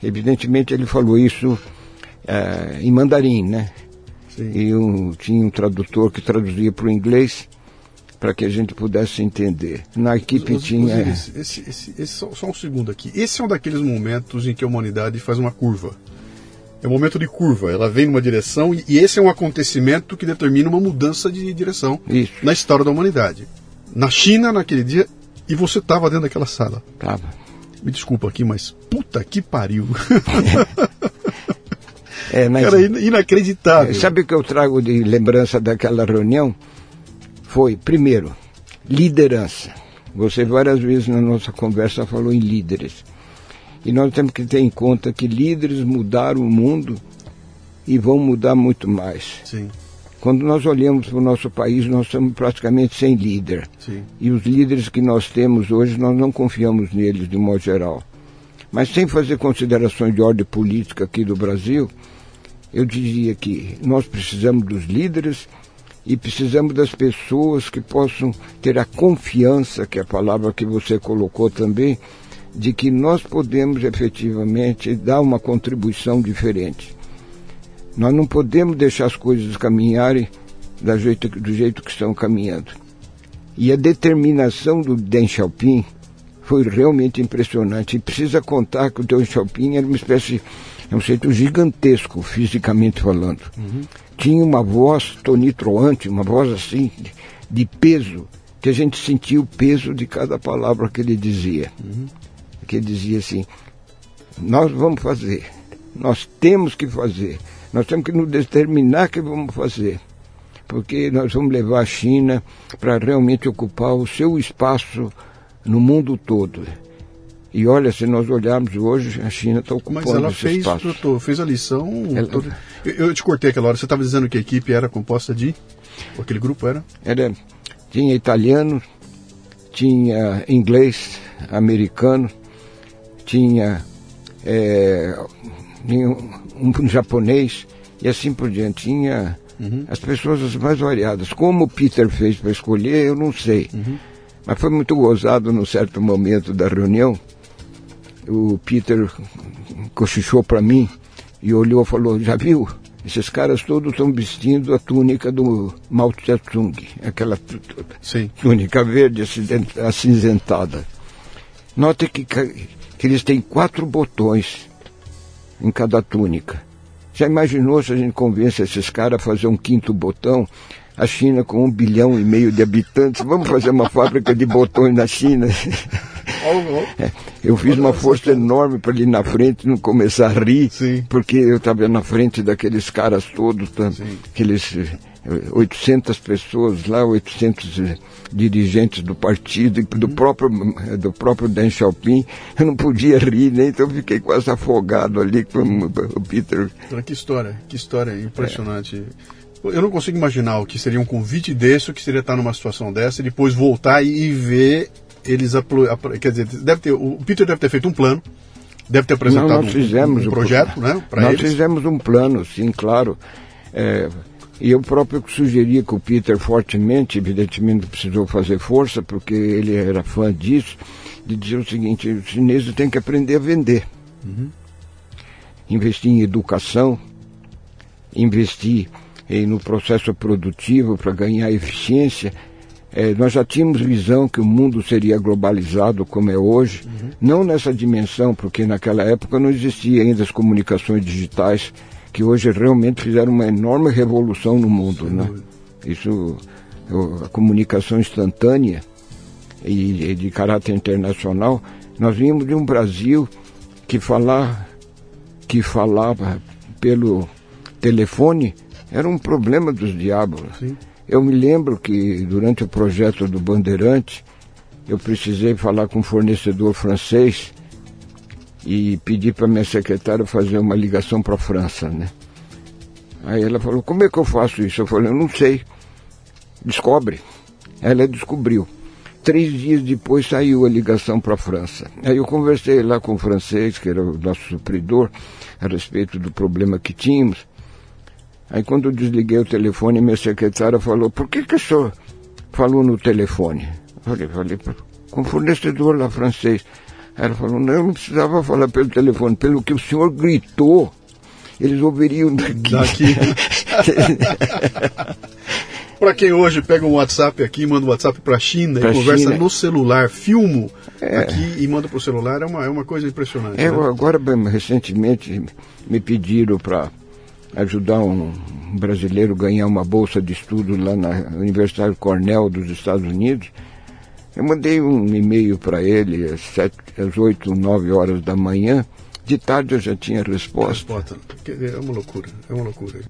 Evidentemente ele falou isso é, em mandarim, né? Sim. E um, tinha um tradutor que traduzia para o inglês para que a gente pudesse entender. Na equipe os, tinha... Esse, esse, esse, esse, só, só um segundo aqui. Esse é um daqueles momentos em que a humanidade faz uma curva. É um momento de curva. Ela vem numa direção e, e esse é um acontecimento que determina uma mudança de direção Isso. na história da humanidade. Na China, naquele dia, e você estava dentro daquela sala. Tava. Me desculpa aqui, mas puta que pariu. É, mas... Era inacreditável. Sabe o que eu trago de lembrança daquela reunião? Foi, primeiro, liderança. Você várias vezes na nossa conversa falou em líderes. E nós temos que ter em conta que líderes mudaram o mundo e vão mudar muito mais. Sim. Quando nós olhamos para o nosso país, nós estamos praticamente sem líder. Sim. E os líderes que nós temos hoje, nós não confiamos neles de modo geral. Mas sem fazer considerações de ordem política aqui do Brasil, eu diria que nós precisamos dos líderes e precisamos das pessoas que possam ter a confiança, que é a palavra que você colocou também, de que nós podemos efetivamente dar uma contribuição diferente. Nós não podemos deixar as coisas caminharem do jeito, do jeito que estão caminhando. E a determinação do Deng Xiaoping foi realmente impressionante. E precisa contar que o Deng Xiaoping era uma espécie, é um jeito gigantesco, fisicamente falando. Uhum. Tinha uma voz tonitruante, uma voz assim, de, de peso, que a gente sentia o peso de cada palavra que ele dizia. Uhum. Que ele dizia assim, nós vamos fazer, nós temos que fazer, nós temos que nos determinar que vamos fazer, porque nós vamos levar a China para realmente ocupar o seu espaço no mundo todo. E olha, se nós olharmos hoje, a China está ocupando esse espaço. Mas ela fez, espaço. doutor, fez a lição... Ela... Toda... Eu, eu te cortei aquela hora, você estava dizendo que a equipe era composta de... Aquele grupo era? Era tinha italiano, tinha inglês, americano, tinha, é, tinha um, um japonês e assim por diante. Tinha uhum. as pessoas as mais variadas. Como o Peter fez para escolher, eu não sei. Uhum. Mas foi muito gozado num certo momento da reunião. O Peter cochichou para mim e olhou e falou, já viu? Esses caras todos estão vestindo a túnica do Mao Tse-tung, aquela Sim. túnica verde acinzentada. Note que, que eles têm quatro botões em cada túnica. Já imaginou se a gente convence esses caras a fazer um quinto botão? A China com um bilhão e meio de habitantes, vamos fazer uma fábrica de botões na China? É, eu fiz uma força enorme para ele ir na frente não começar a rir, Sim. porque eu estava na frente daqueles caras todos, tá, aqueles oitocentas pessoas lá, oitocentos dirigentes do partido, do próprio, do próprio Deng Xiaoping, eu não podia rir, né? Então eu fiquei quase afogado ali com o Peter. Que história, que história impressionante. É. Eu não consigo imaginar o que seria um convite desse, o que seria estar numa situação dessa, e depois voltar e ver eles... Quer dizer, deve ter, o Peter deve ter feito um plano, deve ter apresentado não, nós fizemos um, um projeto, um, né, para nós eles. Nós fizemos um plano, sim, claro. É, e eu próprio sugeria que o Peter fortemente, evidentemente precisou fazer força, porque ele era fã disso, de dizer o seguinte, os chineses têm que aprender a vender. Uhum. Investir em educação, investir no processo produtivo para ganhar eficiência. É, nós já tínhamos visão que o mundo seria globalizado como é hoje, uhum. não nessa dimensão, porque naquela época não existia ainda as comunicações digitais, que hoje realmente fizeram uma enorme revolução no mundo. Né? Isso, a comunicação instantânea e, e de caráter internacional, nós vimos de um Brasil que, falar, que falava pelo telefone era um problema dos diabos. Sim. Eu me lembro que durante o projeto do Bandeirante, eu precisei falar com um fornecedor francês e pedi para minha secretária fazer uma ligação para a França, né? Aí ela falou, como é que eu faço isso? Eu falei, eu não sei. Descobre. Ela descobriu. Três dias depois saiu a ligação para a França. Aí eu conversei lá com o francês, que era o nosso supridor, a respeito do problema que tínhamos. Aí quando eu desliguei o telefone, minha secretária falou, por que que o senhor falou no telefone? Eu falei, falei com o fornecedor lá francês. Ela falou, não, eu não precisava falar pelo telefone, pelo que o senhor gritou, eles ouviriam daqui. Daqui. Para quem hoje pega um WhatsApp aqui, manda um WhatsApp para a China pra e conversa China. No celular, filmo é. Aqui e manda para o celular, é uma, é uma coisa impressionante. É, né? Agora, bem, recentemente, me pediram para ajudar um brasileiro a ganhar uma bolsa de estudo lá na Universidade Cornell dos Estados Unidos. Eu mandei um e-mail para ele às, sete, às oito, nove horas da manhã. De tarde eu já tinha resposta. resposta. É uma loucura, é uma loucura.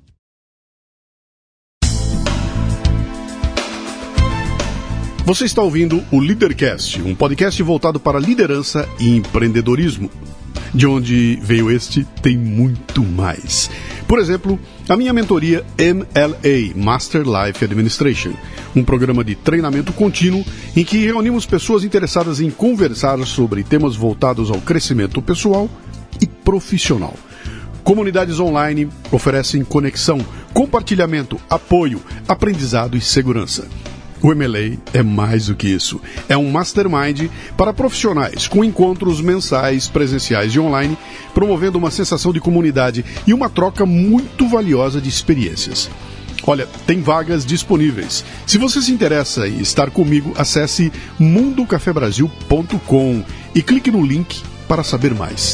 Você está ouvindo o Leadercast, um podcast voltado para liderança e empreendedorismo. De onde veio este, tem muito mais. Por exemplo, a minha mentoria M L A, Master Life Administration, um programa de treinamento contínuo em que reunimos pessoas interessadas em conversar sobre temas voltados ao crescimento pessoal e profissional. Comunidades online oferecem conexão, compartilhamento, apoio, aprendizado e segurança. O M L A é mais do que isso. É um mastermind para profissionais, com encontros mensais, presenciais e online, promovendo uma sensação de comunidade e uma troca muito valiosa de experiências. Olha, tem vagas disponíveis. Se você se interessa em estar comigo, acesse mundo café brasil ponto com e clique no link para saber mais.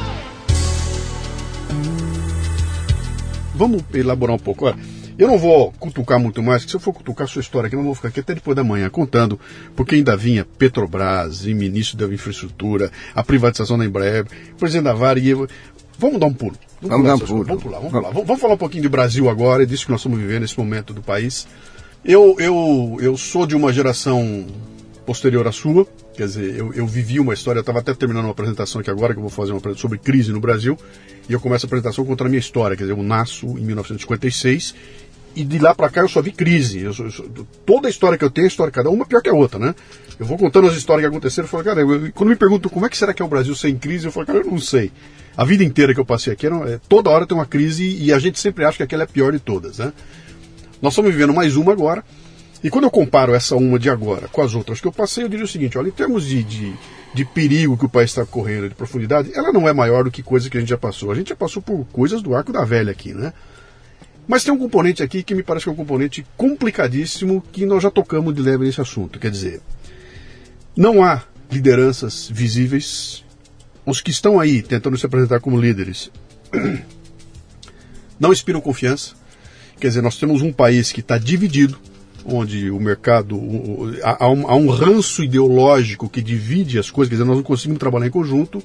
Vamos elaborar um pouco. Olha, eu não vou cutucar muito mais, porque se eu for cutucar a sua história aqui, eu não vou ficar aqui até depois da manhã contando, porque ainda vinha Petrobras, e ministro da Infraestrutura, a privatização da Embraer, presidente da Vale. Eu... Vamos dar um pulo. Vamos, vamos dar um pulo. Vamos pular, vamos pular. Vamos. vamos falar um pouquinho de Brasil agora e disso que nós estamos vivendo nesse momento do país. Eu, eu, eu sou de uma geração posterior à sua, quer dizer, eu, eu vivi uma história, eu estava até terminando uma apresentação aqui agora, que eu vou fazer uma apresentação sobre crise no Brasil, e eu começo a apresentação contando a minha história, quer dizer, eu nasço em mil novecentos e cinquenta e seis, e de lá para cá eu só vi crise. Eu sou, eu sou, toda a história que eu tenho, a história de cada uma pior que a outra, né? Eu vou contando as histórias que aconteceram, eu falo, cara, eu, quando me perguntam como é que será que é o Brasil sem crise, eu falo, cara, eu não sei. A vida inteira que eu passei aqui, era, toda hora tem uma crise e a gente sempre acha que aquela é a pior de todas, né? Nós estamos vivendo mais uma agora, e quando eu comparo essa uma de agora com as outras que eu passei, eu diria o seguinte, olha, em termos de, de, de perigo que o país está correndo, de profundidade, ela não é maior do que coisa que a gente já passou. A gente já passou por coisas do arco da velha aqui, né? Mas tem um componente aqui que me parece que é um componente complicadíssimo, que nós já tocamos de leve nesse assunto. Quer dizer, não há lideranças visíveis. Os que estão aí tentando se apresentar como líderes não inspiram confiança. Quer dizer, nós temos um país que está dividido, onde o mercado, há um, há um ranço ideológico que divide as coisas, quer dizer, nós não conseguimos trabalhar em conjunto.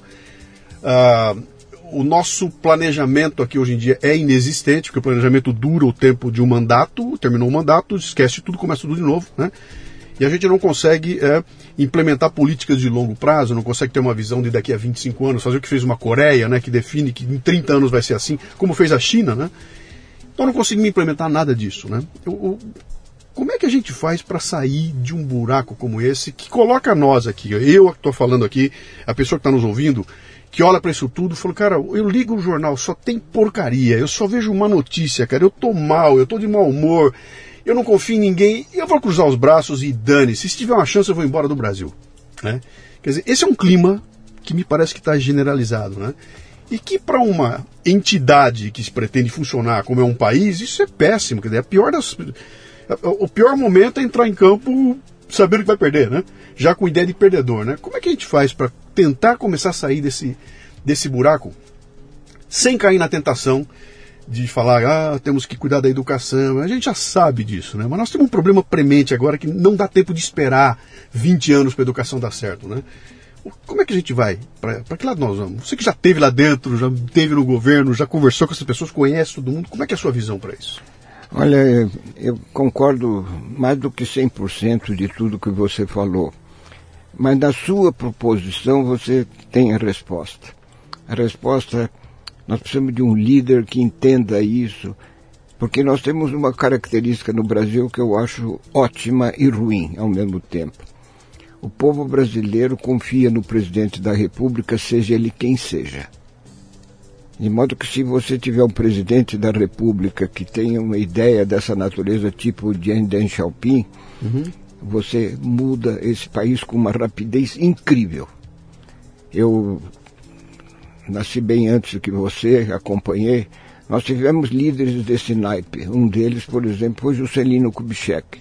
Ah, o nosso planejamento aqui hoje em dia é inexistente, porque o planejamento dura o tempo de um mandato, terminou o mandato, esquece tudo, começa tudo de novo, né? E a gente não consegue é, implementar políticas de longo prazo, não consegue ter uma visão de daqui a vinte e cinco anos, fazer o que fez uma Coreia, né, que define que em trinta anos vai ser assim, como fez a China, né? Então não conseguimos implementar nada disso, né? Eu, eu, como é que a gente faz para sair de um buraco como esse, que coloca nós aqui, eu que estou falando aqui, a pessoa que está nos ouvindo, que olha para isso tudo e fala, cara, eu ligo o jornal, só tem porcaria, eu só vejo uma notícia, cara, eu tô mal, eu tô de mau humor, eu não confio em ninguém, eu vou cruzar os braços e dane-se, se tiver uma chance eu vou embora do Brasil, né? Quer dizer, esse é um clima que me parece que está generalizado, né? E que para uma entidade que se pretende funcionar como é um país, isso é péssimo, quer dizer, a pior das... o pior momento é entrar em campo sabendo que vai perder, né? Já com ideia de perdedor, né? Como é que a gente faz para tentar começar a sair desse, desse buraco sem cair na tentação de falar, ah, temos que cuidar da educação? A gente já sabe disso, né? Mas nós temos um problema premente agora que não dá tempo de esperar vinte anos para a educação dar certo, né? Como é que a gente vai? Para que lado nós vamos? Você que já esteve lá dentro, já esteve no governo, já conversou com essas pessoas, conhece todo mundo, como é que é a sua visão para isso? Olha, eu concordo mais do que cem por cento de tudo que você falou. Mas na sua proposição você tem a resposta. A resposta é, nós precisamos de um líder que entenda isso, porque nós temos uma característica no Brasil que eu acho ótima e ruim ao mesmo tempo. O povo brasileiro confia no presidente da República, seja ele quem seja. De modo que se você tiver um presidente da República que tenha uma ideia dessa natureza, tipo Deng Xiaoping, uhum. você muda esse país com uma rapidez incrível. Eu nasci bem antes do que você, acompanhei. Nós tivemos líderes desse naipe. Um deles, por exemplo, foi Juscelino Kubitschek.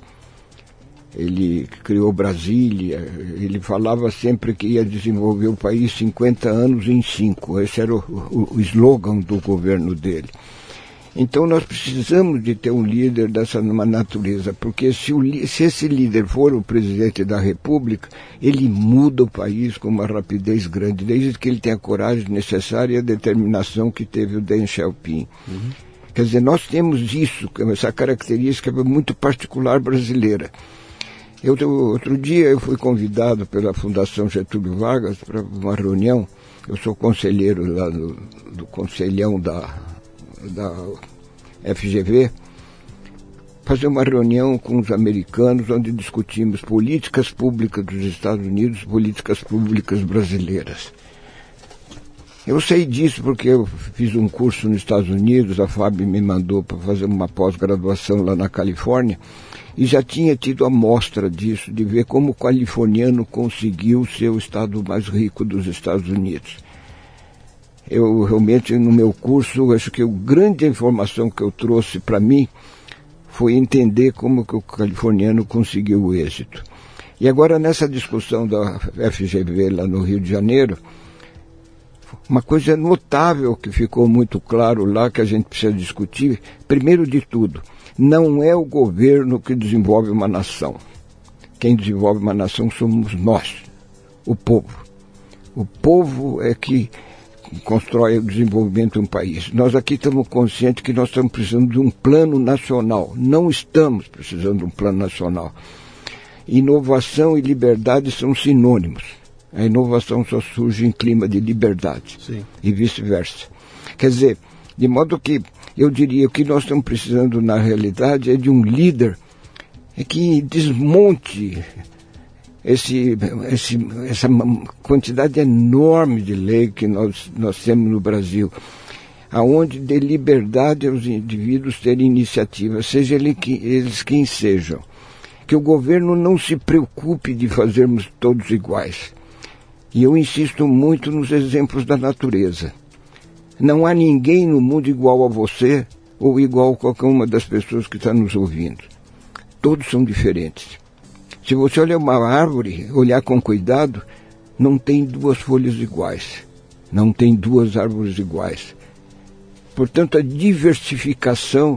Ele criou Brasília, ele falava sempre que ia desenvolver o país cinquenta anos em cinco. Esse era o, o, o slogan do governo dele. Então nós precisamos de ter um líder dessa natureza, porque se, o, se esse líder for o presidente da República, ele muda o país com uma rapidez grande, desde que ele tenha a coragem necessária e a determinação que teve o Deng Xiaoping. Uhum. Quer dizer, nós temos isso, essa característica muito particular brasileira. Eu, outro dia eu fui convidado pela Fundação Getúlio Vargas para uma reunião. Eu sou conselheiro lá do, do conselhão da, da F G V, fazer uma reunião com os americanos onde discutimos políticas públicas dos Estados Unidos, políticas públicas brasileiras. Eu sei disso porque eu fiz um curso nos Estados Unidos, a Fábio me mandou para fazer uma pós-graduação lá na Califórnia, e já tinha tido amostra disso, de ver como o californiano conseguiu ser o estado mais rico dos Estados Unidos. Eu realmente, no meu curso, acho que a grande informação que eu trouxe para mim foi entender como que o californiano conseguiu o êxito. E agora, nessa discussão da F G V lá no Rio de Janeiro, uma coisa notável que ficou muito claro lá, que a gente precisa discutir, primeiro de tudo, não é o governo que desenvolve uma nação. Quem desenvolve uma nação somos nós, o povo. O povo é que constrói o desenvolvimento de um país. Nós aqui estamos conscientes que nós estamos precisando de um plano nacional. Não estamos precisando de um plano nacional. Inovação e liberdade são sinônimos. A inovação só surge em clima de liberdade. Sim. E vice-versa. Quer dizer, de modo que eu diria que o que nós estamos precisando na realidade é de um líder que desmonte esse, esse, essa quantidade enorme de lei que nós, nós temos no Brasil, aonde dê liberdade aos indivíduos terem iniciativa, seja ele que, eles quem sejam. Que o governo não se preocupe de fazermos todos iguais. E eu insisto muito nos exemplos da natureza. Não há ninguém no mundo igual a você ou igual a qualquer uma das pessoas que está nos ouvindo. Todos são diferentes. Se você olhar uma árvore, olhar com cuidado, não tem duas folhas iguais. Não tem duas árvores iguais. Portanto, a diversificação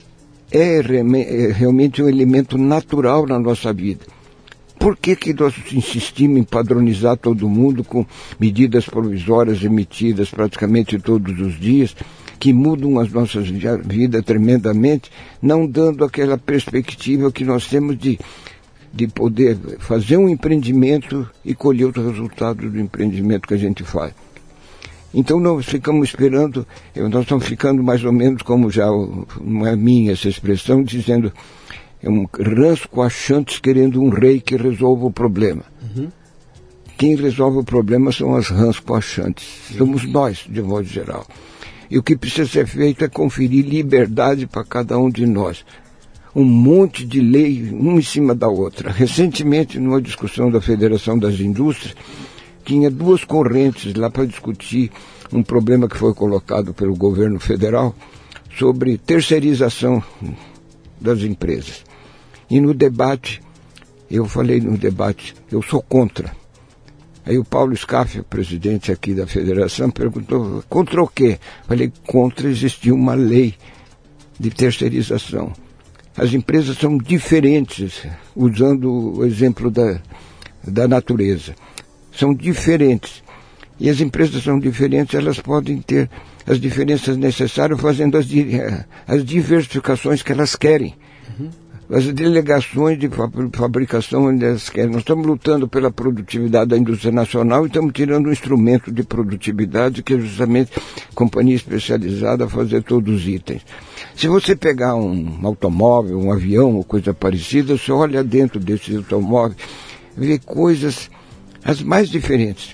é realmente um elemento natural na nossa vida. Por que que nós insistimos em padronizar todo mundo com medidas provisórias emitidas praticamente todos os dias, que mudam as nossas vidas tremendamente, não dando aquela perspectiva que nós temos de, de poder fazer um empreendimento e colher os resultados do empreendimento que a gente faz? Então nós ficamos esperando, nós estamos ficando mais ou menos como já, não é minha essa expressão, dizendo... É um ranço coachantes querendo um rei que resolva o problema. Uhum. Quem resolve o problema são as rãs coachantes. Uhum. Somos nós, de modo geral. E o que precisa ser feito é conferir liberdade para cada um de nós. Um monte de lei, uma em cima da outra. Recentemente, numa discussão da Federação das Indústrias, tinha duas correntes lá para discutir um problema que foi colocado pelo governo federal sobre terceirização das empresas. E no debate, eu falei no debate, eu sou contra. Aí o Paulo Scaffia, presidente aqui da federação, perguntou, contra o quê? Falei, contra existir uma lei de terceirização. As empresas são diferentes, usando o exemplo da, da natureza. São diferentes. E as empresas são diferentes, elas podem ter as diferenças necessárias, fazendo as, as diversificações que elas querem. Uhum. As delegações de fabricação onde elas querem. Nós estamos lutando pela produtividade da indústria nacional e estamos tirando um instrumento de produtividade que é justamente companhia especializada a fazer todos os itens. Se você pegar um automóvel, um avião ou coisa parecida, você olha dentro desse automóvel, vê coisas as mais diferentes.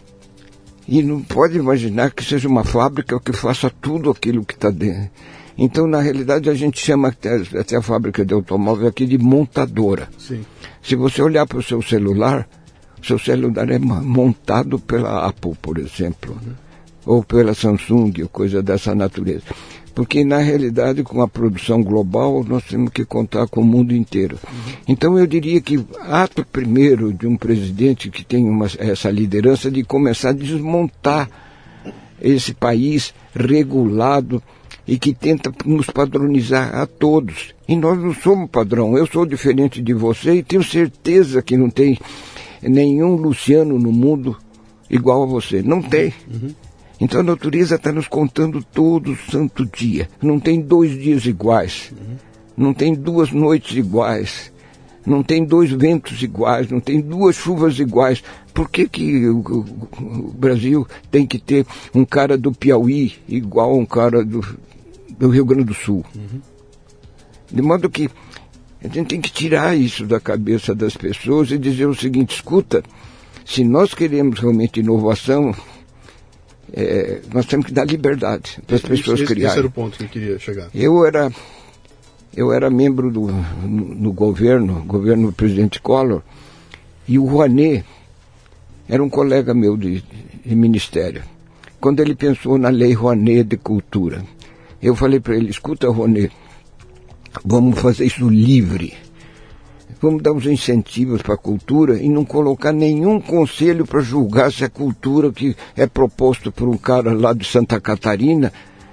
E não pode imaginar que seja uma fábrica que faça tudo aquilo que está dentro. Então, na realidade, a gente chama até, até a fábrica de automóvel aqui de montadora. Sim. Se você olhar para o seu celular, seu celular é montado pela Apple, por exemplo, uhum. ou pela Samsung, ou coisa dessa natureza. Porque, na realidade, com a produção global, nós temos que contar com o mundo inteiro. Uhum. Então, eu diria que ato primeiro de um presidente que tem uma, essa liderança de começar a desmontar esse país regulado e que tenta nos padronizar a todos. E nós não somos padrão. Eu sou diferente de você e tenho certeza que não tem nenhum Luciano no mundo igual a você. Não tem. Uhum. Então a natureza está nos contando todo santo dia. Não tem dois dias iguais. Uhum. Não tem duas noites iguais. Não tem dois ventos iguais. Não tem duas chuvas iguais. Por que, que o, o, o Brasil tem que ter um cara do Piauí igual a um cara do, do Rio Grande do Sul? Uhum. De modo que a gente tem que tirar isso da cabeça das pessoas e dizer o seguinte: escuta, se nós queremos realmente inovação, É, nós temos que dar liberdade para as pessoas esse, criarem. Esse era o ponto que eu queria chegar. Eu era, eu era membro do no, no governo, governo do presidente Collor, e o Rouanet era um colega meu de, de ministério. Quando ele pensou na lei Rouanet de cultura, eu falei para ele: escuta, Rouanet, vamos fazer isso livre. Vamos dar uns incentivos para a cultura e não colocar nenhum conselho para julgar se a cultura que é proposto por um cara lá de Santa Catarina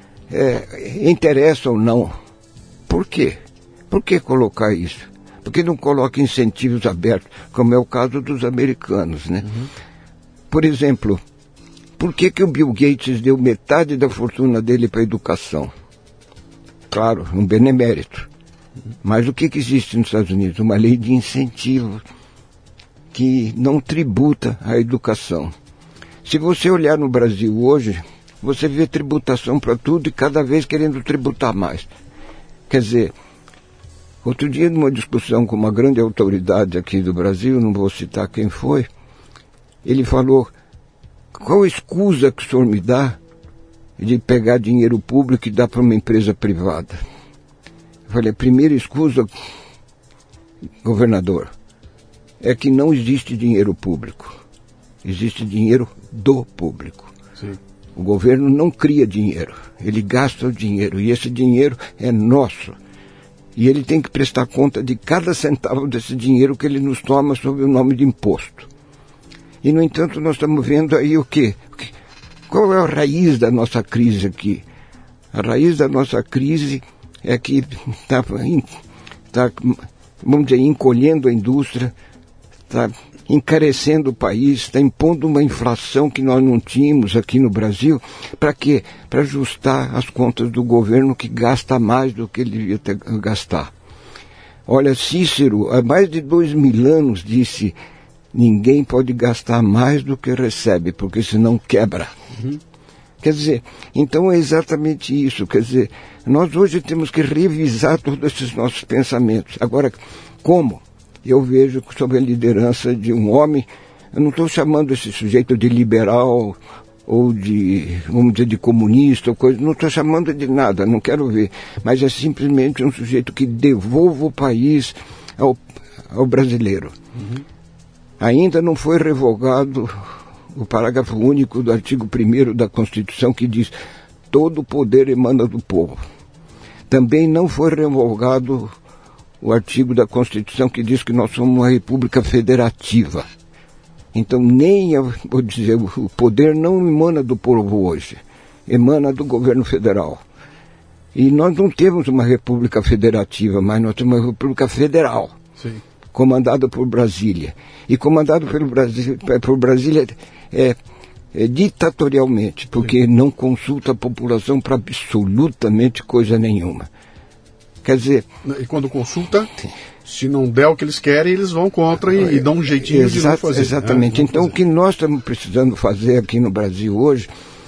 é, interessa ou não. Por quê? Por que colocar isso? Por que não coloca incentivos abertos, como é o caso dos americanos, né? Uhum. Por exemplo, por que que o Bill Gates deu metade da fortuna dele para a educação? Claro, um benemérito. Mas o que, que existe nos Estados Unidos? Uma lei de incentivo que não tributa a educação. Se você olhar no Brasil hoje, você vê tributação para tudo e cada vez querendo tributar mais. Quer dizer, outro dia numa discussão com uma grande autoridade aqui do Brasil, não vou citar quem foi, ele falou: qual a escusa que o senhor me dá de pegar dinheiro público e dar para uma empresa privada? Eu falei: a primeira escusa, governador, é que não existe dinheiro público. Existe dinheiro do público. Sim. O governo não cria dinheiro, ele gasta o dinheiro, e esse dinheiro é nosso. E ele tem que prestar conta de cada centavo desse dinheiro que ele nos toma sob o nome de imposto. E, no entanto, nós estamos vendo aí o quê? Qual é a raiz da nossa crise aqui? A raiz da nossa crise é que está, tá, vamos dizer, encolhendo a indústria, está encarecendo o país, está impondo uma inflação que nós não tínhamos aqui no Brasil. Para quê? Para ajustar as contas do governo, que gasta mais do que ele devia ter, gastar. Olha, Cícero, há mais de dois mil anos, disse: ninguém pode gastar mais do que recebe, porque senão quebra. Uhum. Quer dizer, então é exatamente isso. Quer dizer, nós hoje temos que revisar todos esses nossos pensamentos. Agora, como? Eu vejo que sob a liderança de um homem, eu não estou chamando esse sujeito de liberal ou de, vamos dizer, de comunista ou coisa, não estou chamando de nada, não quero ver. Mas é simplesmente um sujeito que devolva o país ao, ao brasileiro. Uhum. Ainda não foi revogado o parágrafo único do artigo primeiro da Constituição, que diz: todo o poder emana do povo. Também não foi revogado o artigo da Constituição que diz que nós somos uma república federativa. Então, nem, vou dizer, o poder não emana do povo hoje, emana do governo federal. E nós não temos uma república federativa, mas nós temos uma república federal. Sim. Comandada por Brasília. E comandado pelo Brasil, por Brasília é, é, ditatorialmente, porque Sim. não consulta a população para absolutamente coisa nenhuma. Quer dizer... E quando consulta, se não der o que eles querem, eles vão contra e, e dão um jeitinho Exa- de não fazer. Exatamente. É, então, fazer. O que nós estamos precisando fazer aqui no Brasil hoje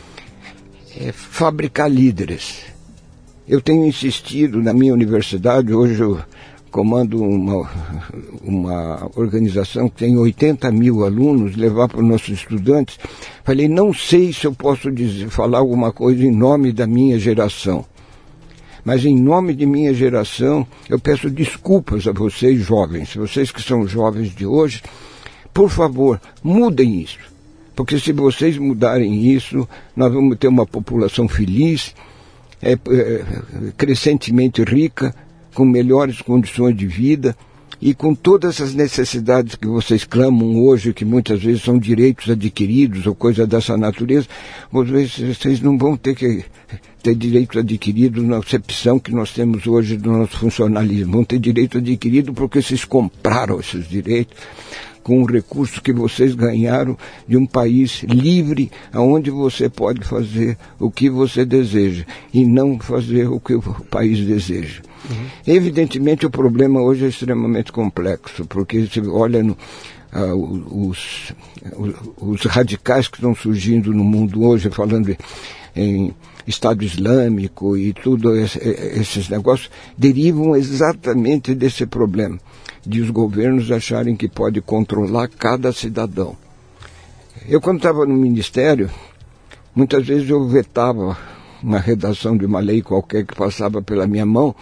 é fabricar líderes. Eu tenho insistido na minha universidade, hoje eu comando uma, uma organização que tem oitenta mil alunos, levar para os nossos estudantes. Falei, não sei se eu posso dizer, falar alguma coisa em nome da minha geração. Mas em nome de minha geração, eu peço desculpas a vocês jovens, vocês que são jovens de hoje, por favor, mudem isso. Porque se vocês mudarem isso, nós vamos ter uma população feliz, é, é, crescentemente rica, com melhores condições de vida e com todas as necessidades que vocês clamam hoje, que muitas vezes são direitos adquiridos ou coisa dessa natureza, vocês, vocês não vão ter que ter direito adquirido na acepção que nós temos hoje do nosso funcionalismo. Vão ter direito adquirido porque vocês compraram esses direitos com o recurso que vocês ganharam de um país livre, onde você pode fazer o que você deseja e não fazer o que o país deseja. Uhum. Evidentemente o problema hoje é extremamente complexo, porque você olha no, ah, os, os, os radicais que estão surgindo no mundo hoje, falando em Estado Islâmico e tudo esse, esses negócios, derivam exatamente desse problema, de os governos acharem que pode controlar cada cidadão. Eu, quando estava no ministério, muitas vezes eu vetava uma redação de uma lei qualquer que passava pela minha mão,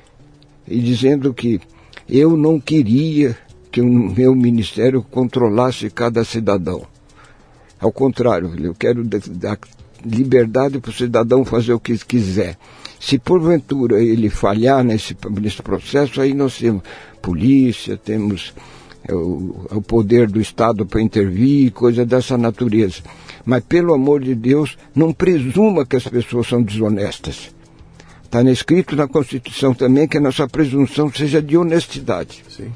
e dizendo que eu não queria que o meu ministério controlasse cada cidadão. Ao contrário, eu quero dar liberdade para o cidadão fazer o que quiser. Se porventura ele falhar nesse, nesse processo, aí nós temos polícia, temos é, o, o poder do Estado para intervir, coisa dessa natureza. Mas, pelo amor de Deus, não presuma que as pessoas são desonestas. Está escrito na Constituição também que a nossa presunção seja de honestidade. Sim.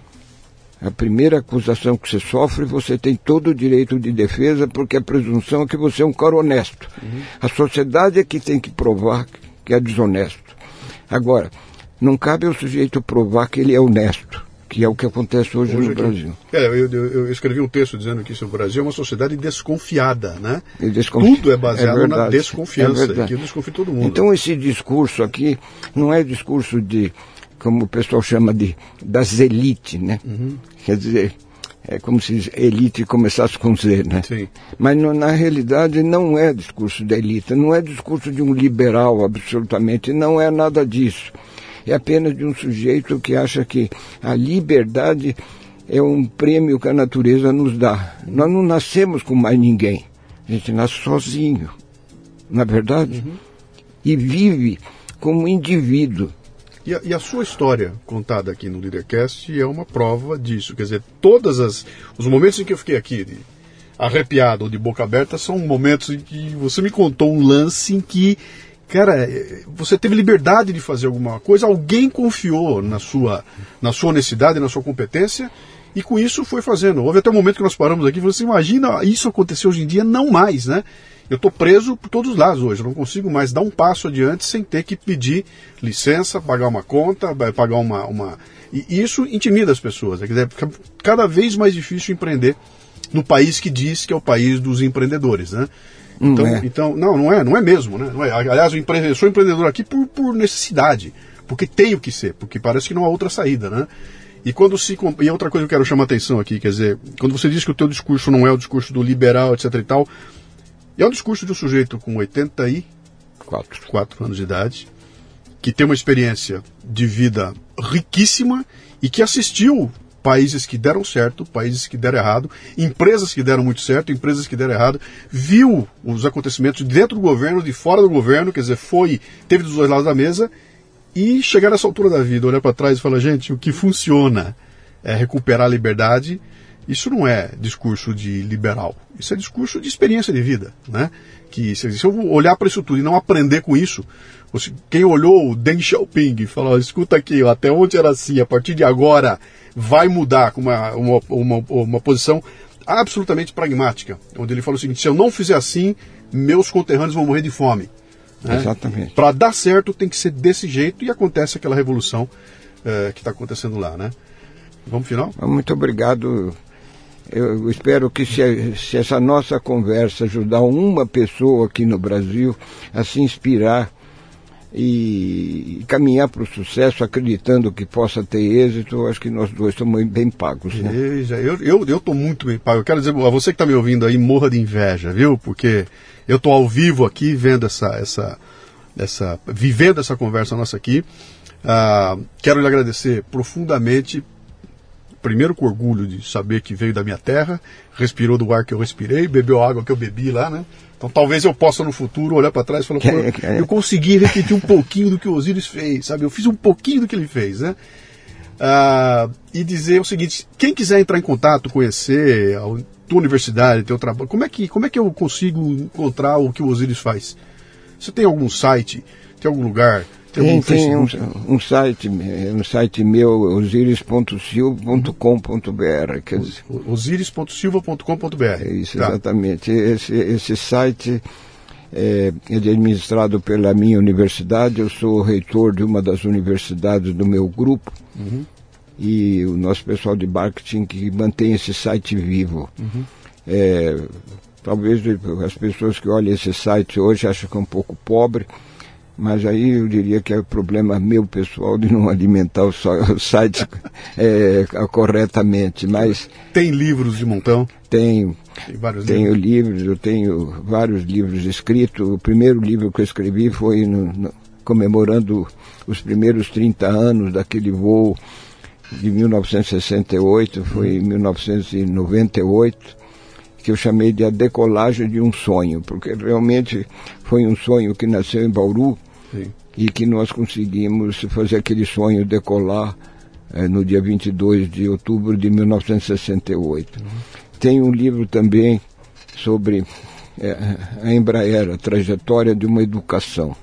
A primeira acusação que você sofre, você tem todo o direito de defesa, porque a presunção é que você é um cara honesto. Uhum. A sociedade é que tem que provar que é desonesto. Agora, não cabe ao sujeito provar que ele é honesto, que é o que acontece hoje, hoje no aqui, Brasil. É, eu, eu, eu escrevi um texto dizendo que isso, o Brasil é uma sociedade desconfiada, né? Desconfi... Tudo é baseado é na desconfiança, é que eu desconfio todo mundo. Então esse discurso aqui não é discurso de, como o pessoal chama de, das elites, né? Uhum. Quer dizer, é como se elite começasse com Z, né? Sim. Mas no, na realidade não é discurso da elite, não é discurso de um liberal, absolutamente, não é nada disso. É apenas de um sujeito que acha que a liberdade é um prêmio que a natureza nos dá. Nós não nascemos com mais ninguém. A gente nasce sozinho, na verdade, uhum. E vive como indivíduo. E a, e a sua história contada aqui no Leadercast é uma prova disso. Quer dizer, todos os momentos em que eu fiquei aqui de, arrepiado ou de boca aberta são momentos em que você me contou um lance em que, cara, você teve liberdade de fazer alguma coisa, alguém confiou na sua, na sua honestidade, na sua competência, e com isso foi fazendo. Houve até um momento que nós paramos aqui e falamos assim, imagina isso acontecer hoje em dia, não mais, né? Eu estou preso por todos os lados hoje, eu não consigo mais dar um passo adiante sem ter que pedir licença, pagar uma conta, pagar uma... uma... E isso intimida as pessoas, né? Quer dizer, fica cada vez mais difícil empreender no país que diz que é o país dos empreendedores, né? Então, não é. então não, não é, não é mesmo, né? Não é. Aliás, eu, empre... eu sou empreendedor aqui por, por necessidade, porque tenho que ser, porque parece que não há outra saída, né? E quando se e outra coisa que eu quero chamar a atenção aqui, quer dizer, quando você diz que o teu discurso não é o discurso do liberal, etc e tal, é um discurso de um sujeito com oitenta e quatro anos de idade, que tem uma experiência de vida riquíssima e que assistiu países que deram certo, países que deram errado, empresas que deram muito certo, empresas que deram errado, viu os acontecimentos dentro do governo, de fora do governo, quer dizer, foi, teve dos dois lados da mesa, e chegar nessa altura da vida, olhar para trás e falar, gente, o que funciona é recuperar a liberdade. Isso não é discurso de liberal, isso é discurso de experiência de vida, né? Que se eu olhar para isso tudo e não aprender com isso, quem olhou o Deng Xiaoping e falou, escuta aqui, até ontem era assim, a partir de agora vai mudar com uma, uma, uma, uma posição absolutamente pragmática, onde ele falou o seguinte, se eu não fizer assim, meus conterrâneos vão morrer de fome. Né? Exatamente. Para dar certo tem que ser desse jeito e acontece aquela revolução é, que está acontecendo lá, né? Vamos final? Muito obrigado. Eu espero que se, se essa nossa conversa ajudar uma pessoa aqui no Brasil a se inspirar e, e caminhar para o sucesso, acreditando que possa ter êxito, eu acho que nós dois estamos bem pagos. Né? Veja, eu estou eu, eu muito bem pago. Eu quero dizer a você que está me ouvindo aí, morra de inveja, viu? Porque eu estou ao vivo aqui, vendo essa, essa, essa, vivendo essa conversa nossa aqui. Uh, quero lhe agradecer profundamente primeiro com orgulho de saber que veio da minha terra, respirou do ar que eu respirei, bebeu a água que eu bebi lá, né? Então talvez eu possa no futuro olhar para trás e falar, pô, eu consegui repetir um pouquinho do que o Osíris fez, sabe? Eu fiz um pouquinho do que ele fez, né? Ah, e dizer o seguinte, quem quiser entrar em contato, conhecer a tua universidade, teu trabalho, como é que, como é que eu consigo encontrar o que o Osíris faz? Você tem algum site, tem algum lugar? Tem, tem um, um site, um site meu, osiris ponto silva ponto com ponto b r. osiris ponto silva ponto com ponto b r. Isso, tá. Exatamente. Esse, esse site é, é administrado pela minha universidade, eu sou reitor de uma das universidades do meu grupo, uhum. E o nosso pessoal de marketing que mantém esse site vivo. Uhum. É, talvez as pessoas que olham esse site hoje acham que é um pouco pobre, mas aí eu diria que é problema meu pessoal de não alimentar o, o site é, corretamente. Mas tem livros de montão? Tenho. Tem vários tenho livros? livros, eu tenho vários livros escritos. O primeiro livro que eu escrevi foi no, no, comemorando os primeiros trinta anos daquele voo de mil novecentos e sessenta e oito, foi em mil novecentos e noventa e oito, que eu chamei de A Decolagem de um Sonho, porque realmente foi um sonho que nasceu em Bauru. Sim. E que nós conseguimos fazer aquele sonho decolar eh, no dia vinte e dois de outubro de mil novecentos e sessenta e oito. Uhum. Tem um livro também sobre eh, a Embraer, a trajetória de uma educação.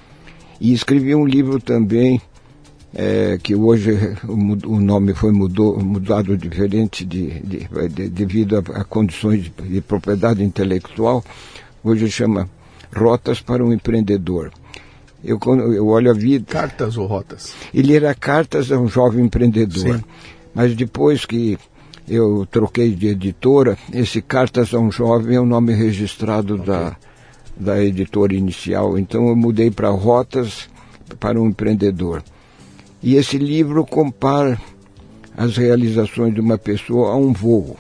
E escrevi um livro também, eh, que hoje o, o nome foi mudou, mudado diferente de, de, de, devido a, a condições de, de propriedade intelectual. Hoje chama Rotas para um Empreendedor. Eu, quando eu olho a vida... Cartas ou rotas? Ele era cartas a um jovem empreendedor. Sim. Mas depois que eu troquei de editora, esse Cartas a um Jovem é o nome registrado okay. da, da editora inicial. Então eu mudei para Rotas para um Empreendedor. E esse livro compara as realizações de uma pessoa a um voo.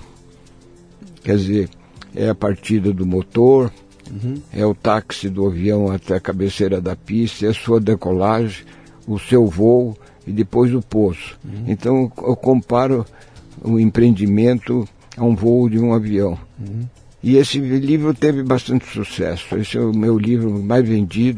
Quer dizer, é a partida do motor... Uhum. É o táxi do avião até a cabeceira da pista, é a sua decolagem, o seu voo e depois o pouso. Uhum. Então eu comparo o empreendimento a um voo de um avião. Uhum. E esse livro teve bastante sucesso. Esse é o meu livro mais vendido,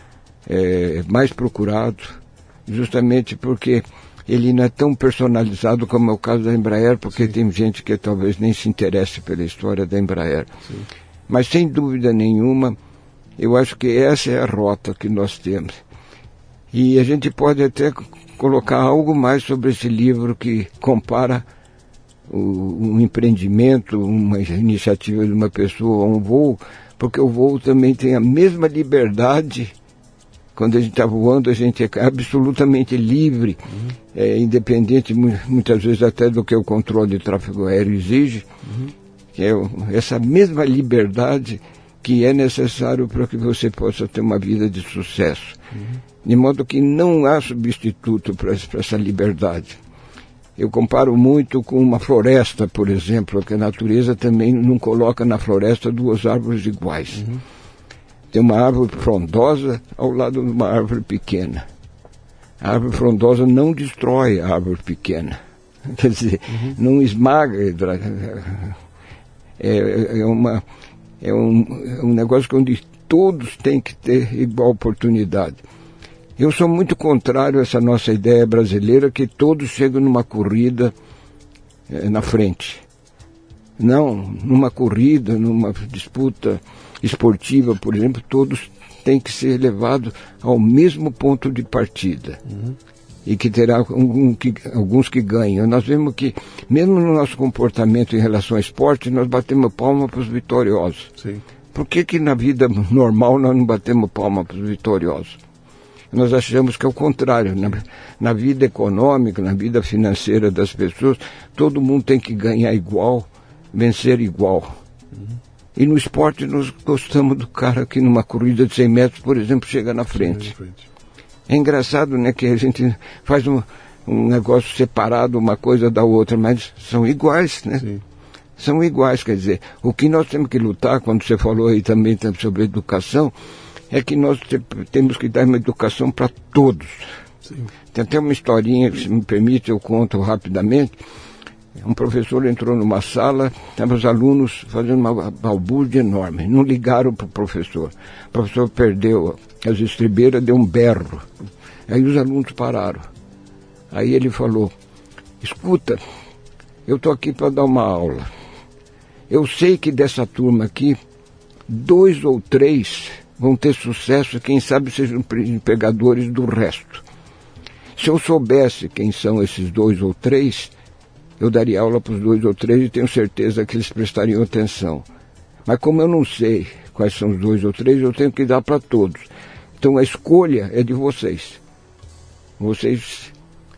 é, mais procurado, justamente porque ele não é tão personalizado como é o caso da Embraer, porque Sim. tem gente que talvez nem se interesse pela história da Embraer. Sim. Mas, sem dúvida nenhuma, eu acho que essa é a rota que nós temos. E a gente pode até colocar algo mais sobre esse livro que compara o, um empreendimento, uma iniciativa de uma pessoa a um voo, porque o voo também tem a mesma liberdade. Quando a gente está voando, a gente é absolutamente livre, uhum. é, independente, muitas vezes, até do que o controle de tráfego aéreo exige. Uhum. Que é essa mesma liberdade que é necessário para que você possa ter uma vida de sucesso. Uhum. De modo que não há substituto para essa liberdade. Eu comparo muito com uma floresta, por exemplo, que a natureza também não coloca na floresta duas árvores iguais. Uhum. Tem uma árvore frondosa ao lado de uma árvore pequena. A árvore frondosa não destrói a árvore pequena. Quer dizer, uhum. não esmaga... É, é, uma, é um, um negócio onde todos têm que ter igual oportunidade. Eu sou muito contrário a essa nossa ideia brasileira que todos chegam numa corrida é, na frente. Não, numa corrida, numa disputa esportiva, por exemplo, todos têm que ser levados ao mesmo ponto de partida. Uhum. E que terá um, um, que, alguns que ganham. Nós vemos que, mesmo no nosso comportamento em relação ao esporte, nós batemos palma para os vitoriosos. Sim. Por que que na vida normal nós não batemos palma para os vitoriosos? Nós achamos que é o contrário. Na, na vida econômica, na vida financeira das pessoas, todo mundo tem que ganhar igual, vencer igual. Uhum. E no esporte nós gostamos do cara que numa corrida de cem metros, por exemplo, chega na frente. Sim, frente. É engraçado, né, que a gente faz um, um negócio separado uma coisa da outra, mas são iguais, né? Sim. São iguais, quer dizer, o que nós temos que lutar, quando você falou aí também sobre educação, é que nós te, temos que dar uma educação para todos. Sim. Tem até uma historinha, que se me permite, eu conto rapidamente. Um professor entrou numa sala, estavam os alunos fazendo uma balbúrdia enorme, não ligaram para o professor. O professor perdeu as estribeiras, deu um berro. Aí os alunos pararam. Aí ele falou, escuta, eu estou aqui para dar uma aula. Eu sei que dessa turma aqui, dois ou três vão ter sucesso, quem sabe sejam pegadores do resto. Se eu soubesse quem são esses dois ou três, eu daria aula para os dois ou três e tenho certeza que eles prestariam atenção. Mas como eu não sei quais são os dois ou três, eu tenho que dar para todos. Então a escolha é de vocês. Vocês,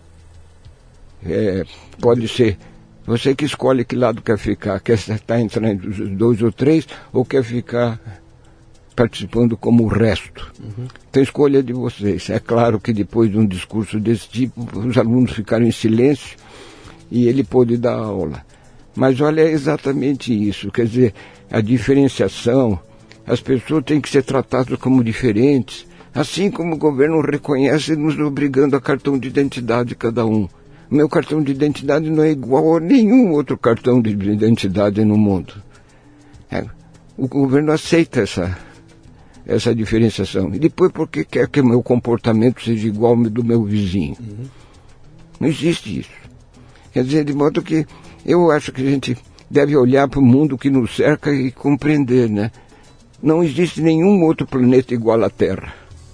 é, pode ser, você que escolhe que lado quer ficar, quer estar entre os dois ou três, ou quer ficar participando como o resto. Uhum. Então a escolha é de vocês. É claro que depois de um discurso desse tipo, os alunos ficaram em silêncio, e ele pôde dar aula. Mas olha, é exatamente isso, quer dizer, a diferenciação, as pessoas têm que ser tratadas como diferentes, assim como o governo reconhece nos obrigando a cartão de identidade de cada um. O meu cartão de identidade não é igual a nenhum outro cartão de identidade no mundo. É, o governo aceita essa, essa diferenciação. E depois porque quer que o meu comportamento seja igual ao do meu vizinho. Uhum. Não existe isso. Quer dizer, de modo que eu acho que a gente deve olhar para o mundo que nos cerca e compreender, né? Não existe nenhum outro planeta igual à Terra.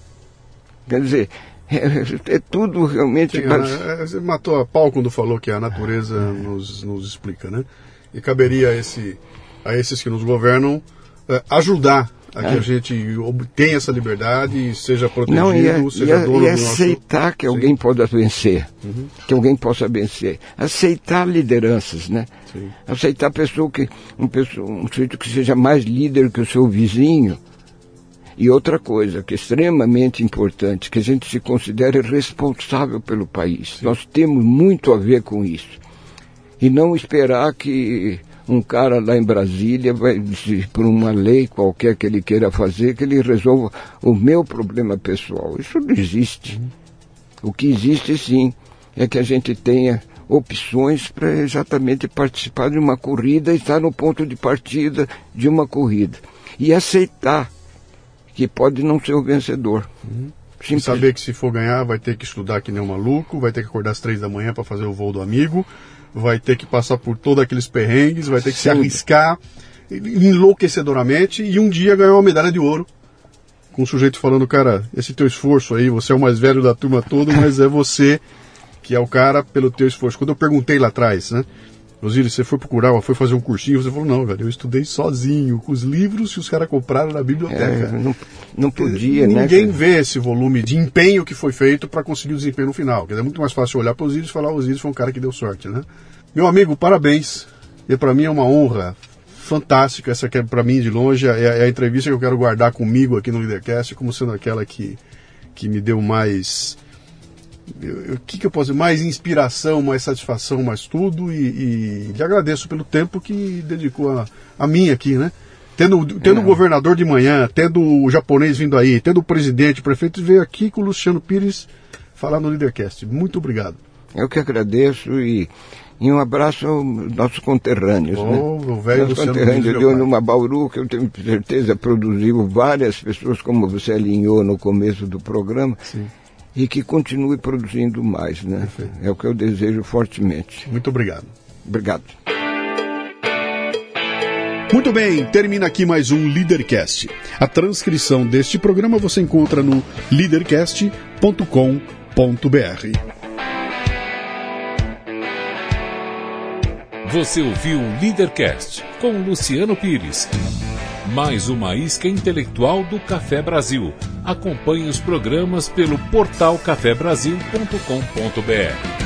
Quer dizer, é, é tudo realmente... Sim, a, você matou a pau quando falou que a natureza nos, nos explica, né? E caberia a, esse, a esses que nos governam é, ajudar a que é. a gente obtenha essa liberdade, seja protegido, Não, e a, seja e a, dono e do nosso... aceitar que Sim. alguém possa vencer, uhum. que alguém possa vencer. Aceitar lideranças, né? Sim. Aceitar pessoa que, um, pessoa, um sujeito que seja mais líder que o seu vizinho. E outra coisa que é extremamente importante, que a gente se considere responsável pelo país. Sim. Nós temos muito a ver com isso. E não esperar que um cara lá em Brasília, vai, por uma lei qualquer que ele queira fazer, que ele resolva o meu problema pessoal. Isso não existe. Uhum. O que existe, sim, é que a gente tenha opções para exatamente participar de uma corrida e estar no ponto de partida de uma corrida. E aceitar que pode não ser o vencedor. Uhum. E saber que se for ganhar vai ter que estudar que nem um maluco, vai ter que acordar às três da manhã para fazer o voo do amigo, vai ter que passar por todos aqueles perrengues, vai ter que Sim. se arriscar enlouquecedoramente e um dia ganhar uma medalha de ouro. Com o sujeito falando, cara, esse teu esforço aí, você é o mais velho da turma toda, mas é você que é o cara pelo teu esforço. Quando eu perguntei lá atrás, né, Osíris, você foi procurar, foi fazer um cursinho, você falou, não, velho, eu estudei sozinho, com os livros que os caras compraram na biblioteca. É, não, não podia, Ninguém né? Ninguém vê esse volume de empenho que foi feito para conseguir o desempenho no final. Quer dizer, é muito mais fácil olhar para o Osíris e falar, o Osíris foi um cara que deu sorte, né? Meu amigo, parabéns. E para mim é uma honra fantástica. Essa aqui, para mim, de longe, é, é a entrevista que eu quero guardar comigo aqui no Leadercast, como sendo aquela que, que me deu mais... O que, que eu posso dizer? Mais inspiração, mais satisfação, mais tudo. E, e lhe agradeço pelo tempo que dedicou a, a mim aqui, né? Tendo, tendo é. o governador de manhã, tendo o japonês vindo aí, tendo o presidente, o prefeito, veio aqui com o Luciano Pires falar no Leadercast. Muito obrigado. Eu que agradeço e, e um abraço aos nossos conterrâneos. Oh, né? O velho Luciano Pires, de uma Bauru, que eu tenho certeza produziu várias pessoas, como você alinhou no começo do programa. Sim. E que continue produzindo mais, né? Perfeito. É o que eu desejo fortemente. Muito obrigado. Obrigado. Muito bem, termina aqui mais um Leadercast. A transcrição deste programa você encontra no leadercast ponto com ponto b r. Você ouviu o Leadercast com Luciano Pires. Mais uma isca intelectual do Café Brasil. Acompanhe os programas pelo portal café brasil ponto com ponto b r.